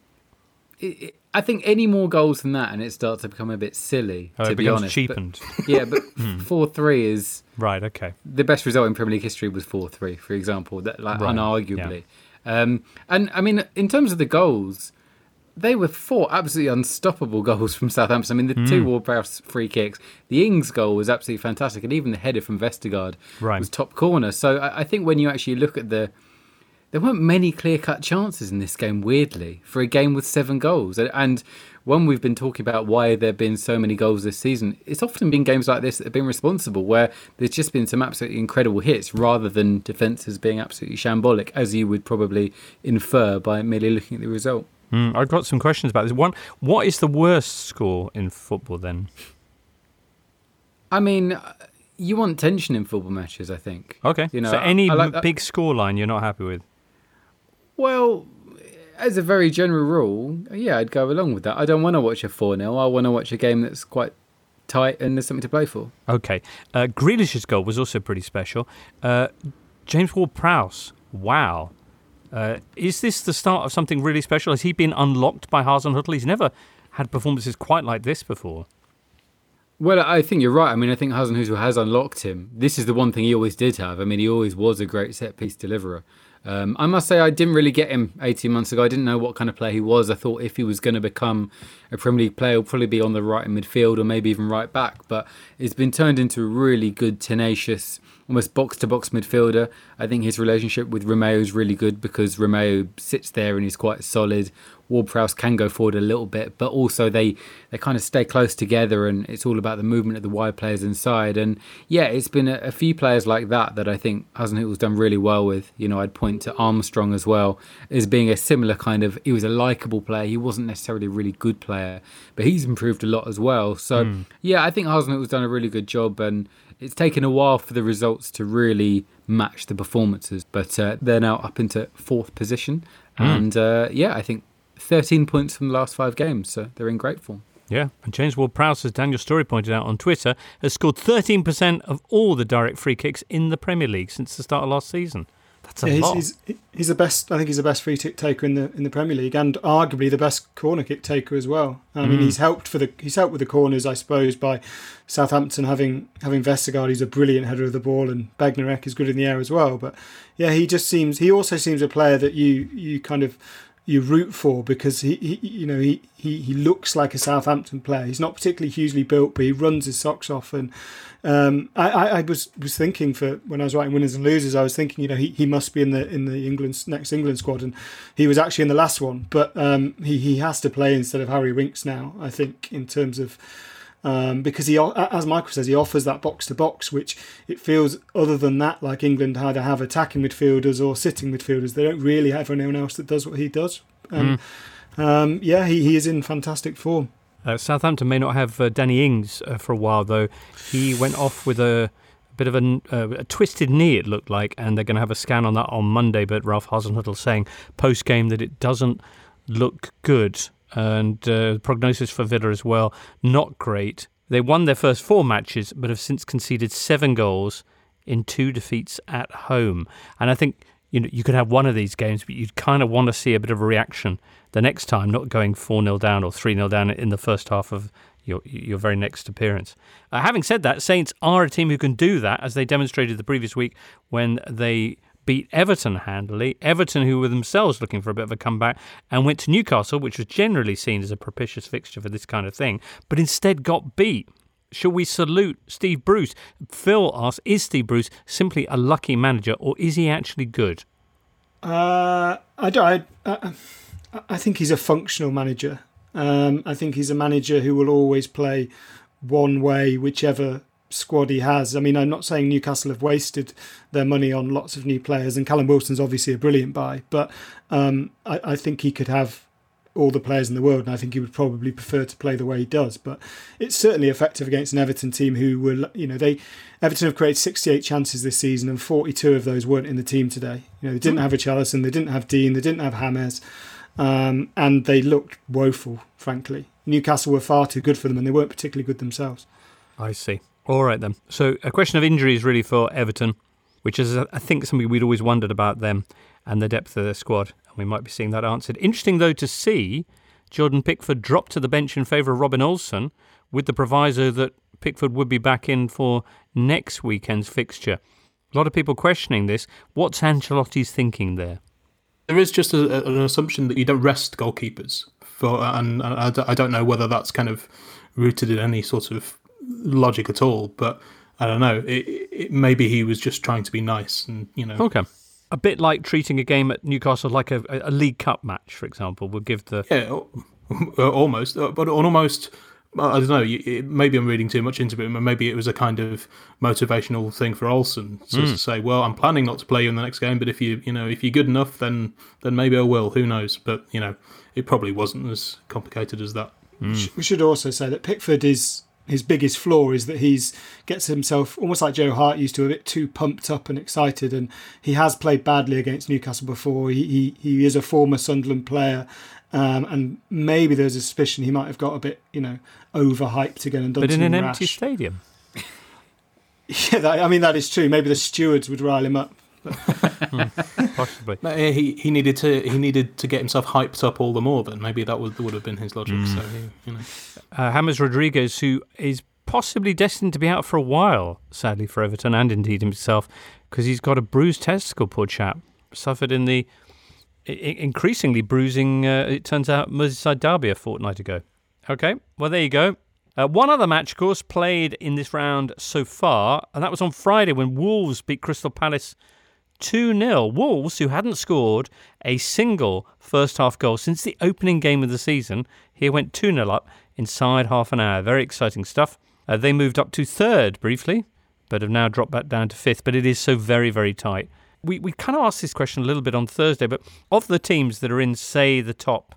It, it, I think any more goals than that and it starts to become a bit silly, Oh, to it be becomes honest. cheapened. But, yeah, but four three is... Right, okay. The best result in Premier League history was four three, for example, that, like, Right, unarguably. Um, and, I mean, in terms of the goals, they were four absolutely unstoppable goals from Southampton. I mean, the Mm. two Ward-Prowse free kicks. The Ings goal was absolutely fantastic, and even the header from Vestergaard Right. was top corner. So I, I think when you actually look at the... There weren't many clear-cut chances in this game, weirdly, for a game with seven goals. And- And when we've been talking about why there have been so many goals this season, it's often been games like this that have been responsible, where there's just been some absolutely incredible hits rather than defences being absolutely shambolic, as you would probably infer by merely looking at the result. Mm, I've got some questions about this. One, what is the worst score in football then? I mean, you want tension in football matches, I think. Okay, You know, so any I like that- big scoreline you're not happy with? Well, as a very general rule, yeah, I'd go along with that. I don't want to watch a four nil. I want to watch a game that's quite tight and there's something to play for. Okay. Uh, Grealish's goal was also pretty special. Uh, James Ward-Prowse, wow. Uh, is this the start of something really special? Has he been unlocked by Hasenhüttl? He's never had performances quite like this before. Well, I think you're right. I mean, I think Hasenhüttl has unlocked him. This is the one thing he always did have. I mean, he always was a great set-piece deliverer. Um, I must say, I didn't really get him eighteen months ago. I didn't know what kind of player he was. I thought if he was going to become a Premier League player, he'll probably be on the right in midfield or maybe even right back. But it's been turned into a really good, tenacious, almost box-to-box midfielder. I think his relationship with Romeo is really good because Romeo sits there and he's quite solid. Ward-Prowse can go forward a little bit, but also they, they kind of stay close together and it's all about the movement of the wide players inside. And yeah, it's been a, a few players like that that I think Hasenhüttl's done really well with. You know, I'd point to Armstrong as well as being a similar kind of, he was a likeable player. He wasn't necessarily a really good player, but he's improved a lot as well. So Mm. yeah, I think Hasenhüttl's done a really good job and it's taken a while for the results to really match the performances, but uh, they're now up into fourth position. Mm. And uh, yeah, I think thirteen points from the last five games, so they're in great form. Yeah, and James Ward-Prowse, as Daniel Story pointed out on Twitter, has scored thirteen percent of all the direct free kicks in the Premier League since the start of last season. That's a Yeah, he's, lot. he's he's the best. I think he's the best free kick taker in the in the Premier League, and arguably the best corner kick taker as well. I mean, Mm. he's helped for the he's helped with the corners, I suppose, by Southampton having having Vestergaard. He's a brilliant header of the ball, and Bednarek is good in the air as well. But yeah, he just seems. He also seems a player that you you kind of you root for because he, he you know he, he he looks like a Southampton player. He's not particularly hugely built, but he runs his socks off. And um, I, I, I was was thinking for when I was writing winners and losers, I was thinking you know he, he must be in the in the England next England squad, and he was actually in the last one. But um, he he has to play instead of Harry Winks now. I think in terms of. Um, because he, as Michael says, he offers that box to box, which it feels other than that like England either have attacking midfielders or sitting midfielders. They don't really have anyone else that does what he does. And Mm. um, yeah, he, he is in fantastic form. Uh, Southampton may not have uh, Danny Ings uh, for a while, though. He went off with a bit of a, uh, a twisted knee, it looked like, and they're going to have a scan on that on Monday. But Ralph Hasenhüttl saying post-game that it doesn't look good. And uh, prognosis for Villa as well, not great. They won their first four matches, but have since conceded seven goals in two defeats at home. And I think you know you could have one of these games, but you'd kind of want to see a bit of a reaction the next time, not going four nil down or three nil down in the first half of your your very next appearance. Uh, having said that, Saints are a team who can do that, as they demonstrated the previous week when they beat Everton handily. Everton, who were themselves looking for a bit of a comeback, and went to Newcastle, which was generally seen as a propitious fixture for this kind of thing, but instead got beat. Shall we salute Steve Bruce? Phil asks, is Steve Bruce simply a lucky manager, or is he actually good? Uh, I don't. I, I, I think he's a functional manager. Um, I think he's a manager who will always play one way, whichever squad he has. I mean, I'm not saying Newcastle have wasted their money on lots of new players, and Callum Wilson's obviously a brilliant buy, but um, I, I think he could have all the players in the world, and I think he would probably prefer to play the way he does. But it's certainly effective against an Everton team who were, you know, they Everton have created sixty-eight chances this season, and forty-two of those weren't in the team today. You know, they didn't have a Richarlison, they didn't have Dean, they didn't have James, um, and they looked woeful, frankly. Newcastle were far too good for them, and they weren't particularly good themselves. I see. All right, then. So a question of injuries, really, for Everton, which is, I think, something we'd always wondered about them and the depth of their squad. And we might be seeing that answered. Interesting, though, to see Jordan Pickford drop to the bench in favour of Robin Olsen, with the proviso that Pickford would be back in for next weekend's fixture. A lot of people questioning this. What's Ancelotti's thinking there? There is just a, an assumption that you don't rest goalkeepers, for, and I don't know whether that's kind of rooted in any sort of logic at all, but I don't know. It, it, maybe he was just trying to be nice, and you know. Okay, a bit like treating a game at Newcastle like a, a League Cup match, for example, would give the yeah, almost, but almost. I don't know. It, maybe I'm reading too much into it. Maybe it was a kind of motivational thing for Olsen so mm. to say, "Well, I'm planning not to play you in the next game, but if you, you know, if you're good enough, then then maybe I will. Who knows?" But you know, it probably wasn't as complicated as that. Mm. We should also say that Pickford is. His biggest flaw is that he's gets himself, almost like Joe Hart used to, a bit too pumped up and excited, and he has played badly against Newcastle before. He he, he is a former Sunderland player, um, and maybe there's a suspicion he might have got a bit, you know, overhyped again and done but in something an rash. Empty stadium. Yeah, that, I mean that is true. Maybe the stewards would rile him up. mm, possibly. He he needed to he needed to get himself hyped up all the more. Then maybe that would would have been his logic. Mm. So he, you know, uh, James Rodriguez, who is possibly destined to be out for a while, sadly for Everton and indeed himself, because he's got a bruised testicle. Poor chap, suffered in the I- increasingly bruising. Uh, it turns out Merseyside derby a fortnight ago. Okay, well there you go. Uh, one other match, of course, played in this round so far, and that was on Friday when Wolves beat Crystal Palace two nil. Wolves, who hadn't scored a single first-half goal since the opening game of the season, here went two nil up inside half an hour. Very exciting stuff. Uh, they moved up to third briefly, but have now dropped back down to fifth. But it is so very, very tight. We we kind of asked this question a little bit on Thursday, but of the teams that are in, say, the top,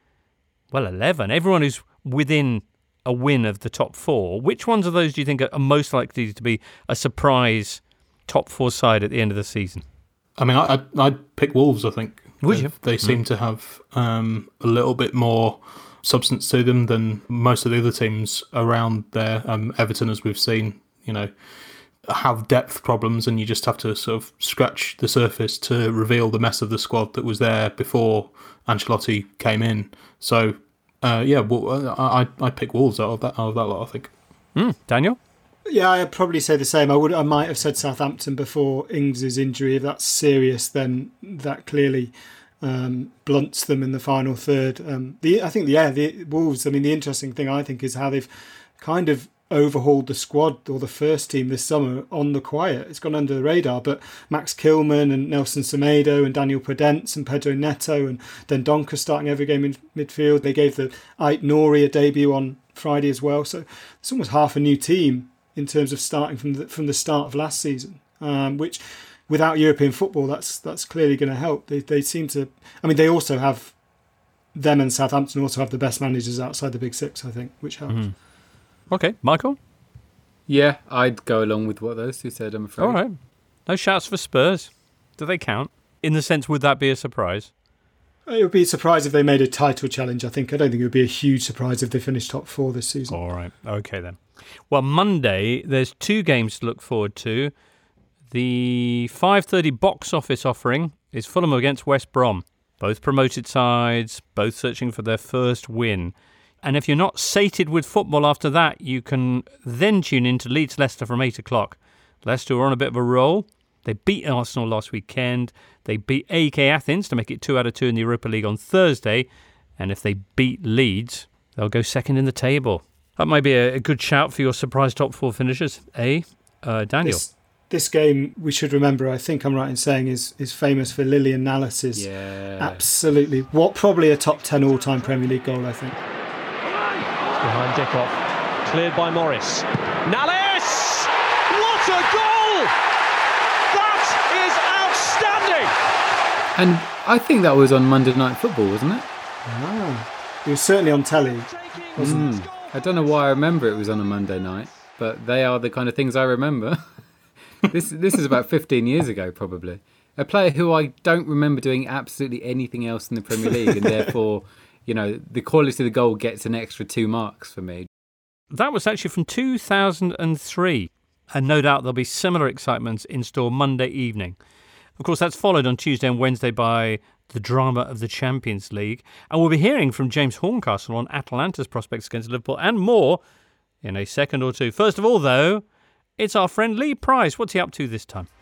well, eleven, everyone who's within a win of the top four, which ones of those do you think are most likely to be a surprise top four side at the end of the season? I mean, I, I'd, I'd pick Wolves, I think. Would they, you? They seem mm. to have um, a little bit more substance to them than most of the other teams around there. Um, Everton, as we've seen, you know, have depth problems, and you just have to sort of scratch the surface to reveal the mess of the squad that was there before Ancelotti came in. So, uh, yeah, well, I I pick Wolves out of that out of that lot, I think. Mm. Daniel? Yeah, I'd probably say the same. I would. I might have said Southampton before Ings' injury. If that's serious, then that clearly um, blunts them in the final third. Um, the I think, yeah, the Wolves. I mean, the interesting thing I think is how they've kind of overhauled the squad or the first team this summer on the quiet. It's gone under the radar, but Max Kilman and Nelson Semedo and Daniel Podence and Pedro Neto and Dendoncker starting every game in midfield. They gave the Ait Nouri a debut on Friday as well. So it's almost half a new team in terms of starting from the from the start of last season, um, which without European football, that's that's clearly going to help. They they seem to. I mean, they also have them and Southampton also have the best managers outside the Big Six, I think, which helps. Mm-hmm. Okay, Michael? Yeah, I'd go along with what those two said, I'm afraid. All right. No shouts for Spurs. Do they count? In the sense, would that be a surprise? It would be a surprise if they made a title challenge, I think. I don't think it would be a huge surprise if they finished top four this season. All right. Okay, then. Well, Monday, there's two games to look forward to. The five thirty box office offering is Fulham against West Brom. Both promoted sides, both searching for their first win. And if you're not sated with football after that, you can then tune in to Leeds Leicester from eight o'clock. Leicester are on a bit of a roll. They beat Arsenal last weekend. They beat A E K Athens to make it two out of two in the Europa League on Thursday. And if they beat Leeds, they'll go second in the table. That might be a, a good shout for your surprise top four finishers, eh, uh, Daniel? This, this game, we should remember, I think I'm right in saying, is is famous for Lily and Nallis's. Yeah. Absolutely. What, probably a top ten all-time Premier League goal, I think. Behind Dickoff. Cleared by Morris. Nallis! What a goal! That is outstanding! And I think that was on Monday Night Football, wasn't it? Ah, it was certainly on telly, wasn't Mm. I don't know why I remember it was on a Monday night, but they are the kind of things I remember. this this is about fifteen years ago, probably. A player who I don't remember doing absolutely anything else in the Premier League, and therefore, you know, the quality of the goal gets an extra two marks for me. That was actually from two thousand three, and no doubt there'll be similar excitements in store Monday evening. Of course, that's followed on Tuesday and Wednesday by the drama of the Champions League, and we'll be hearing from James Horncastle on Atalanta's prospects against Liverpool and more in a second or two. First of all, though, it's our friend Lee Price. What's he up to this time?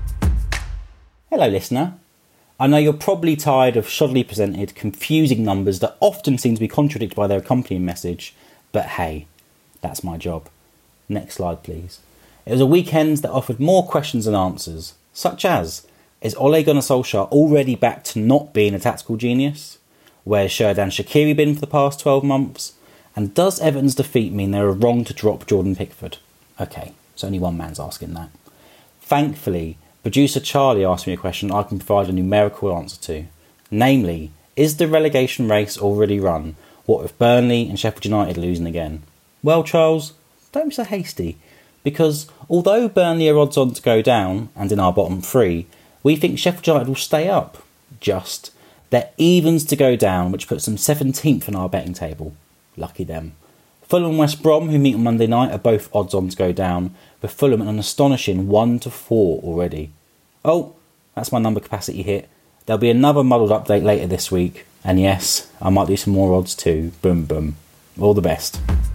Hello, listener. I know you're probably tired of shoddily presented, confusing numbers that often seem to be contradicted by their accompanying message, but hey, that's my job. Next slide, please. It was a weekend that offered more questions than answers, such as, is Ole Gunnar Solskjaer already back to not being a tactical genius? Where's Sherdan Shaqiri been for the past twelve months? And does Everton's defeat mean they were wrong to drop Jordan Pickford? Okay, so only one man's asking that. Thankfully, producer Charlie asked me a question I can provide a numerical answer to. Namely, is the relegation race already run? What if Burnley and Sheffield United losing again? Well, Charles, don't be so hasty, because although Burnley are odds on to go down, and in our bottom three, we think Sheffield United will stay up. Just. They're evens to go down, which puts them seventeenth in our betting table. Lucky them. Fulham and West Brom, who meet on Monday night, are both odds on to go down, with Fulham at an astonishing one to four already. Oh, that's my number capacity hit. There'll be another muddled update later this week, and yes, I might do some more odds too. Boom, boom. All the best.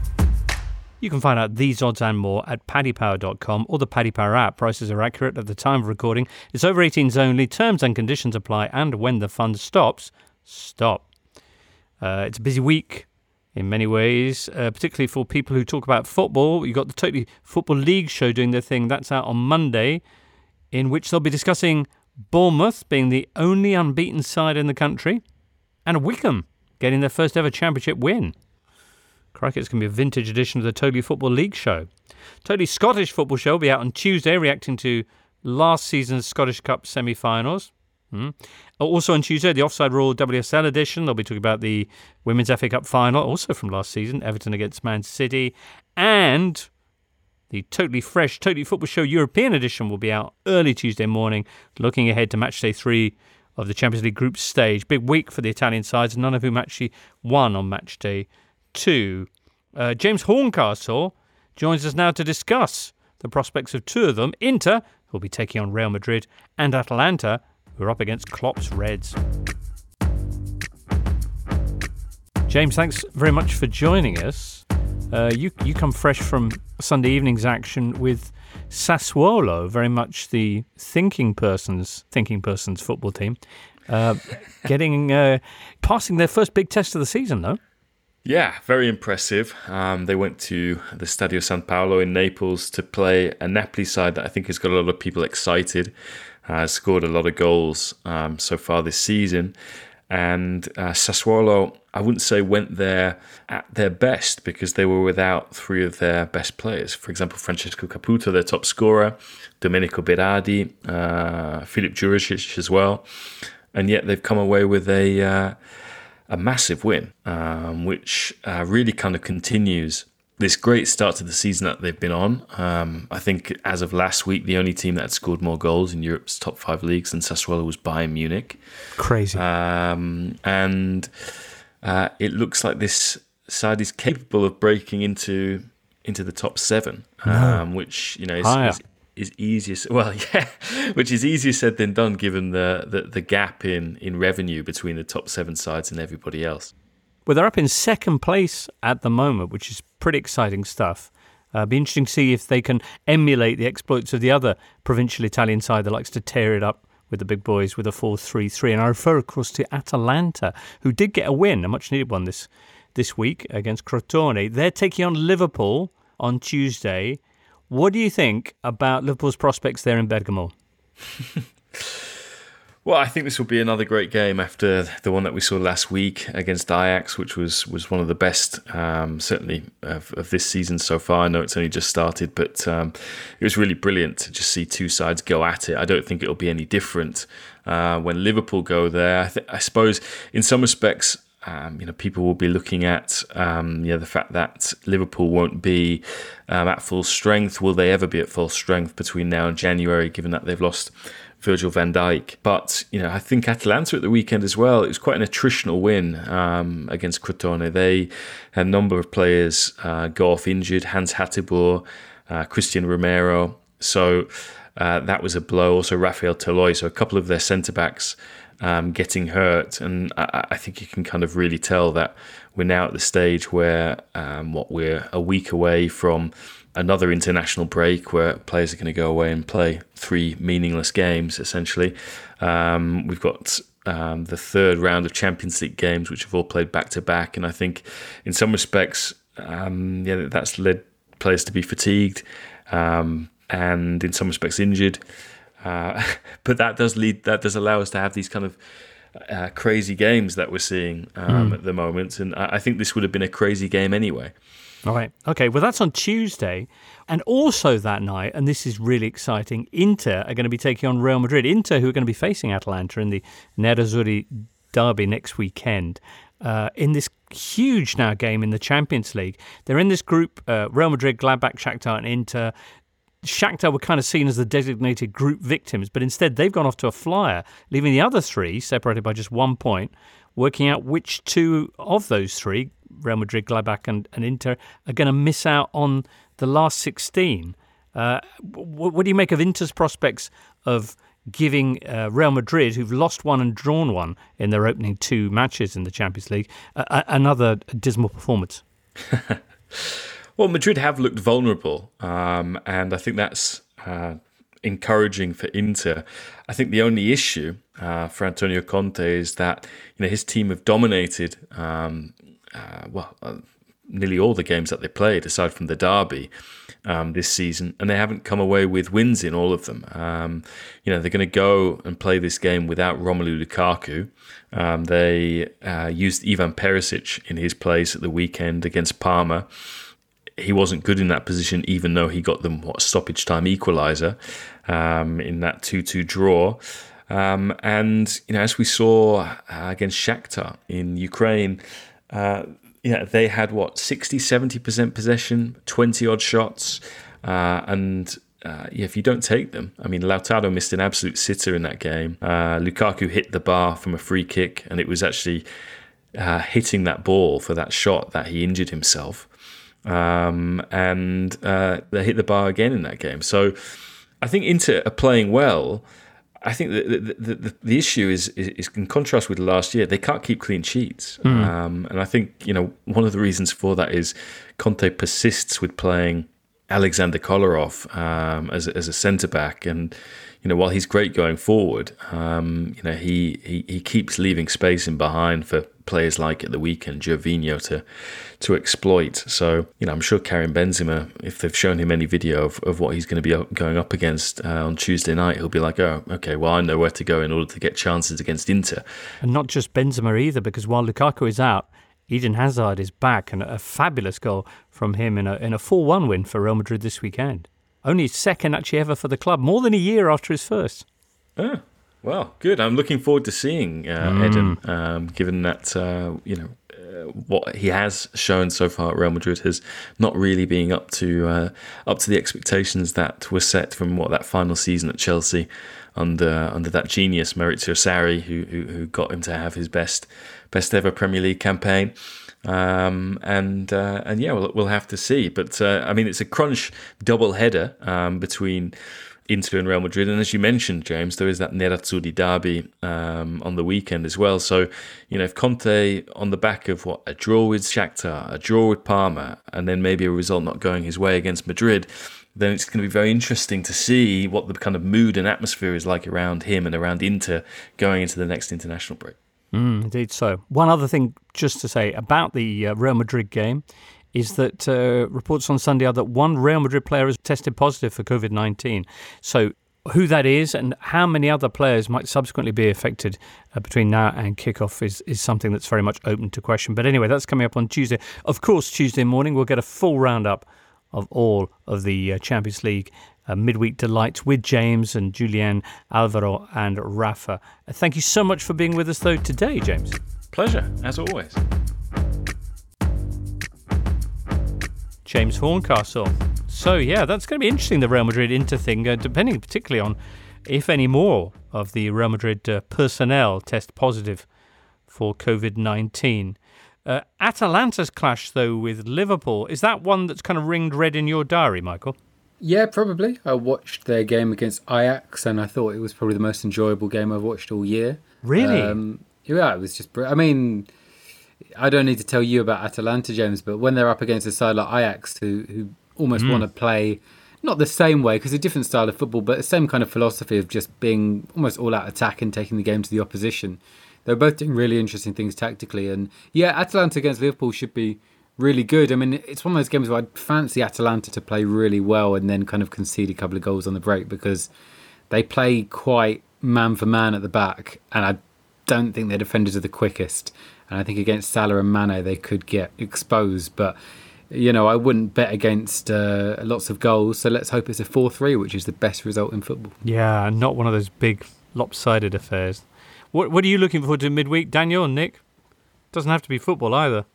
You can find out these odds and more at paddy power dot com or the Paddy Power app. Prices are accurate at the time of recording. It's over eighteens only. Terms and conditions apply. And when the fun stops, stop. Uh, it's a busy week in many ways, uh, particularly for people who talk about football. You've got the Totally Football League show doing their thing. That's out on Monday, in which they'll be discussing Bournemouth being the only unbeaten side in the country and Wickham getting their first ever championship win. Crikey, it's going to be a vintage edition of the Totally Football League show. Totally Scottish Football show will be out on Tuesday, reacting to last season's Scottish Cup semi-finals. Hmm. Also on Tuesday, the Offside Rule W S L edition. They'll be talking about the Women's F A Cup final, also from last season, Everton against Man City. And the Totally Fresh Totally Football Show European edition will be out early Tuesday morning, looking ahead to match day three of the Champions League group stage. Big week for the Italian sides, none of whom actually won on match day two. Uh, James Horncastle joins us now to discuss the prospects of two of them. Inter, who will be taking on Real Madrid, and Atalanta, who are up against Klopp's Reds. James, thanks very much for joining us. Uh, you you come fresh from Sunday evening's action with Sassuolo, very much the thinking person's thinking person's football team, uh, getting uh, passing their first big test of the season, though. Yeah, very impressive. Um, they went to the Stadio San Paolo in Naples to play a Napoli side that I think has got a lot of people excited, uh, scored a lot of goals um, so far this season. And uh, Sassuolo, I wouldn't say went there at their best because they were without three of their best players. For example, Francesco Caputo, their top scorer, Domenico Berardi, uh, Filip Juricic as well. And yet they've come away with a... Uh, a massive win, um, which uh, really kind of continues this great start to the season that they've been on. Um, I think as of last week, the only team that had scored more goals in Europe's top five leagues than Sassuolo was Bayern Munich. Crazy. Um, and uh, it looks like this side is capable of breaking into into the top seven, um, no. which you know is, Higher. is is easier. Well, yeah, which is easier said than done, given the, the, the gap in, in revenue between the top seven sides and everybody else. Well, they're up in second place at the moment, which is pretty exciting stuff. Uh, be interesting to see if they can emulate the exploits of the other provincial Italian side that likes to tear it up with the big boys with a four three three. And I refer, of course, to Atalanta, who did get a win, a much-needed one this this week against Crotone. They're taking on Liverpool on Tuesday. What do you think about Liverpool's prospects there in Bergamo? Well, I think this will be another great game after the one that we saw last week against Ajax, which was, was one of the best, um, certainly, of, of this season so far. I know it's only just started, but um, it was really brilliant to just see two sides go at it. I don't think it'll be any different uh, when Liverpool go there. I, th- I suppose, in some respects, Um, you know, people will be looking at um, you know, the fact that Liverpool won't be um, at full strength. Will they ever be at full strength between now and January, given that they've lost Virgil van Dijk? But, you know, I think Atalanta at the weekend as well, it was quite an attritional win um, against Crotone. They had a number of players uh, go off injured, Hans Hateboer, uh, Christian Romero. So uh, that was a blow. Also Rafael Toloi, so a couple of their centre-backs Um, getting hurt, and I, I think you can kind of really tell that we're now at the stage where um, what we're a week away from another international break where players are going to go away and play three meaningless games essentially. Um, we've got um, the third round of Champions League games which have all played back to back, and I think in some respects um, yeah, that's led players to be fatigued um, and in some respects injured. Uh, but that does lead. That does allow us to have these kind of uh, crazy games that we're seeing um, mm. at the moment, and I, I think this would have been a crazy game anyway. All right. Okay. Well, that's on Tuesday, and also that night, and this is really exciting. Inter are going to be taking on Real Madrid. Inter, who are going to be facing Atalanta in the Nerazzurri derby next weekend. Uh, in this huge now game in the Champions League, they're in this group: uh, Real Madrid, Gladbach, Shakhtar, and Inter. Shakhtar were kind of seen as the designated group victims, but instead they've gone off to a flyer, leaving the other three separated by just one point, working out which two of those three, Real Madrid, Gladbach and, and Inter, are going to miss out on the last sixteen. Uh, what, what do you make of Inter's prospects of giving uh, Real Madrid, who've lost one and drawn one in their opening two matches in the Champions League, uh, another dismal performance? Well, Madrid have looked vulnerable, um, and I think that's uh, encouraging for Inter. I think the only issue uh, for Antonio Conte is that you know his team have dominated um, uh, well uh, nearly all the games that they played, aside from the derby um, this season, and they haven't come away with wins in all of them. Um, you know they're going to go and play this game without Romelu Lukaku. Um, they uh, used Ivan Perisic in his place at the weekend against Parma. He wasn't good in that position, even though he got them what stoppage time equaliser um, in that two two draw. Um, and you know, as we saw uh, against Shakhtar in Ukraine, uh, yeah, they had what sixty, seventy percent possession, twenty odd shots, uh, and uh, yeah, if you don't take them, I mean, Lautaro missed an absolute sitter in that game. Uh, Lukaku hit the bar from a free kick, and it was actually uh, hitting that ball for that shot that he injured himself. Um, and uh, they hit the bar again in that game. So I think Inter are playing well. I think the the, the, the issue is, is, is in contrast with last year, they can't keep clean sheets. Mm. Um, and I think, you know, one of the reasons for that is Conte persists with playing Alexander Kolarov um, as, as a centre-back. And, you know, while he's great going forward, um, you know, he, he, he keeps leaving space in behind for players like at the weekend, Gervinho, to to exploit. So, you know, I'm sure Karim Benzema, if they've shown him any video of, of what he's going to be going up against uh, on Tuesday night, he'll be like, oh, okay, well, I know where to go in order to get chances against Inter. And not just Benzema either, because while Lukaku is out, Eden Hazard is back, and a fabulous goal from him in a in a four one win for Real Madrid this weekend. Only his second actually ever for the club, more than a year after his first. Oh, well, good. I'm looking forward to seeing uh, mm. Eden, um, given that, uh, you know, uh, what he has shown so far at Real Madrid has not really been up to uh, up to the expectations that were set from what that final season at Chelsea under under that genius Maurizio Sarri, who, who who got him to have his best best ever Premier League campaign. Um, and uh, and yeah, we'll, we'll have to see. But uh, I mean, it's a crunch double header um, between Inter and Real Madrid, and as you mentioned, James, there is that Nerazzurri derby um, on the weekend as well. So, you know, if Conte, on the back of what, a draw with Shakhtar, a draw with Parma, and then maybe a result not going his way against Madrid, then it's going to be very interesting to see what the kind of mood and atmosphere is like around him and around Inter going into the next international break. Mm, indeed so. One other thing just to say about the uh, Real Madrid game is that uh, reports on Sunday are that one Real Madrid player has tested positive for covid nineteen. So who that is and how many other players might subsequently be affected uh, between now and kickoff is, is something that's very much open to question. But anyway, that's coming up on Tuesday. Of course, Tuesday morning we'll get a full roundup of all of the uh, Champions League uh, midweek delights with James and Julian, Alvaro and Rafa. Uh, thank you so much for being with us, though, today, James. Pleasure, as always. James Horncastle. So, yeah, that's going to be interesting, the Real Madrid-Inter thing, uh, depending particularly on if any more of the Real Madrid uh, personnel test positive for covid nineteen. Uh, Atalanta's clash, though, with Liverpool, is that one that's kind of ringed red in your diary, Michael? Yeah, probably. I watched their game against Ajax, and I thought it was probably the most enjoyable game I've watched all year. Really? Um, yeah, it was just... Br- I mean, I don't need to tell you about Atalanta, James, but when they're up against a side like Ajax, who, who almost mm. want to play, not the same way, because it's a different style of football, but the same kind of philosophy of just being almost all-out attack and taking the game to the opposition. They're both doing really interesting things tactically. And yeah, Atalanta against Liverpool should be really good. I mean, it's one of those games where I'd fancy Atalanta to play really well and then kind of concede a couple of goals on the break, because they play quite man for man at the back. And I don't think their defenders are the quickest. And I think against Salah and Mane, they could get exposed. But, you know, I wouldn't bet against uh, lots of goals. So let's hope it's a four three, which is the best result in football. Yeah, not one of those big lopsided affairs. What What are you looking forward to midweek, Daniel and Nick? Doesn't have to be football either.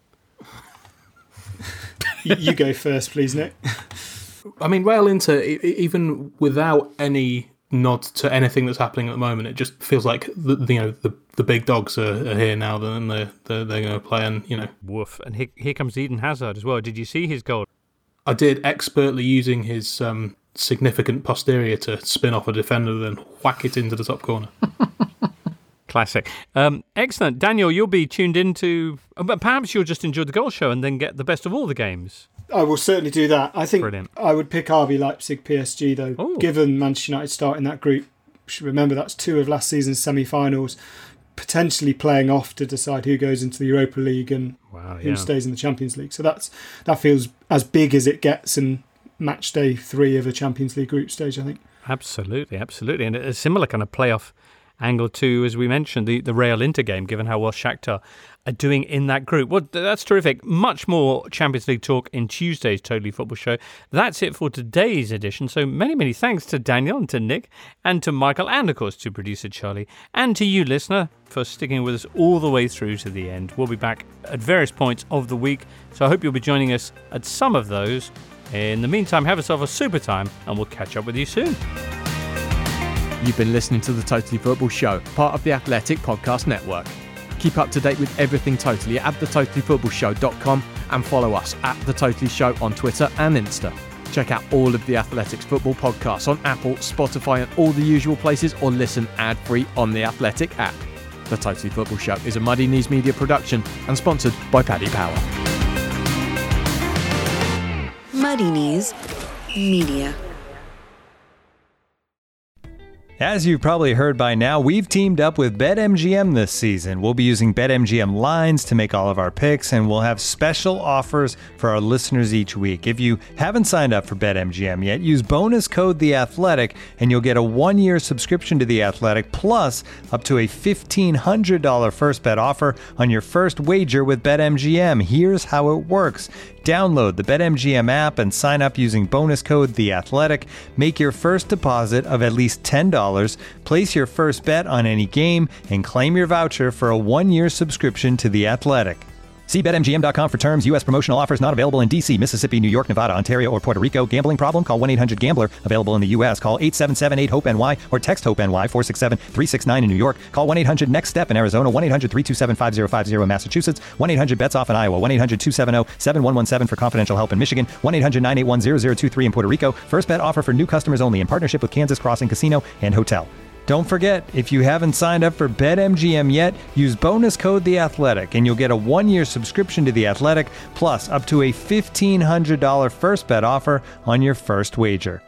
you, you go first, please, Nick. I mean, Real Inter, even without any nod to anything that's happening at the moment, it just feels like the, you know the the big dogs are, are here now, and they're they're, they're going to play, and you know. Woof! And here, here comes Eden Hazard as well. Did you see his goal? I did, expertly using his um, significant posterior to spin off a defender, then whack it into the top corner. Classic. Um, excellent. Daniel, you'll be tuned into... But perhaps you'll just enjoy the goal show and then get the best of all the games. I will certainly do that. I think Brilliant. I would pick R B Leipzig P S G, though, Ooh. given Manchester United start in that group. You should remember that's two of last season's semi-finals, potentially playing off to decide who goes into the Europa League and wow, who yeah. stays in the Champions League. So that's that feels as big as it gets in match day three of a Champions League group stage, I think. Absolutely, absolutely. And a similar kind of playoff angle too, as we mentioned, the, the Real Inter game, given how well Shakhtar are doing in that group. Well, that's terrific. Much more Champions League talk in Tuesday's Totally Football Show. That's it for today's edition. So many, many thanks to Daniel and to Nick and to Michael and, of course, to producer Charlie and to you, listener, for sticking with us all the way through to the end. We'll be back at various points of the week, so I hope you'll be joining us at some of those. In the meantime, have yourself a super time, and we'll catch up with you soon. You've been listening to The Totally Football Show, part of the Athletic Podcast Network. Keep up to date with everything Totally at the totally football show dot com and follow us at The Totally Show on Twitter and Insta. Check out all of the Athletics football podcasts on Apple, Spotify and all the usual places, or listen ad-free on the Athletic app. The Totally Football Show is a Muddy Knees Media production and sponsored by Paddy Power. Muddy Knees Media. As you've probably heard by now, we've teamed up with BetMGM this season. We'll be using BetMGM lines to make all of our picks, and we'll have special offers for our listeners each week. If you haven't signed up for BetMGM yet, use bonus code The Athletic, and you'll get a one-year subscription to The Athletic, plus up to a fifteen hundred dollars first bet offer on your first wager with BetMGM. Here's how it works. Download the BetMGM app and sign up using bonus code The Athletic. Make your first deposit of at least ten dollars, place your first bet on any game, and claim your voucher for a one-year subscription to The Athletic. See Bet M G M dot com for terms. U S promotional offers not available in D C, Mississippi, New York, Nevada, Ontario, or Puerto Rico. Gambling problem? Call one eight hundred gambler. Available in the U S. Call eight seven seven eight hope N Y or text HOPE-NY four six seven three six nine in New York. Call one eight hundred next step in Arizona. one eight hundred three two seven five zero five zero in Massachusetts. one eight hundred bets off in Iowa. one eight hundred two seven zero seven one one seven for confidential help in Michigan. one eight hundred nine eight one zero zero two three in Puerto Rico. First bet offer for new customers only in partnership with Kansas Crossing Casino and Hotel. Don't forget, if you haven't signed up for BetMGM yet, use bonus code The Athletic, and you'll get a one-year subscription to The Athletic, plus up to a fifteen hundred dollars first bet offer on your first wager.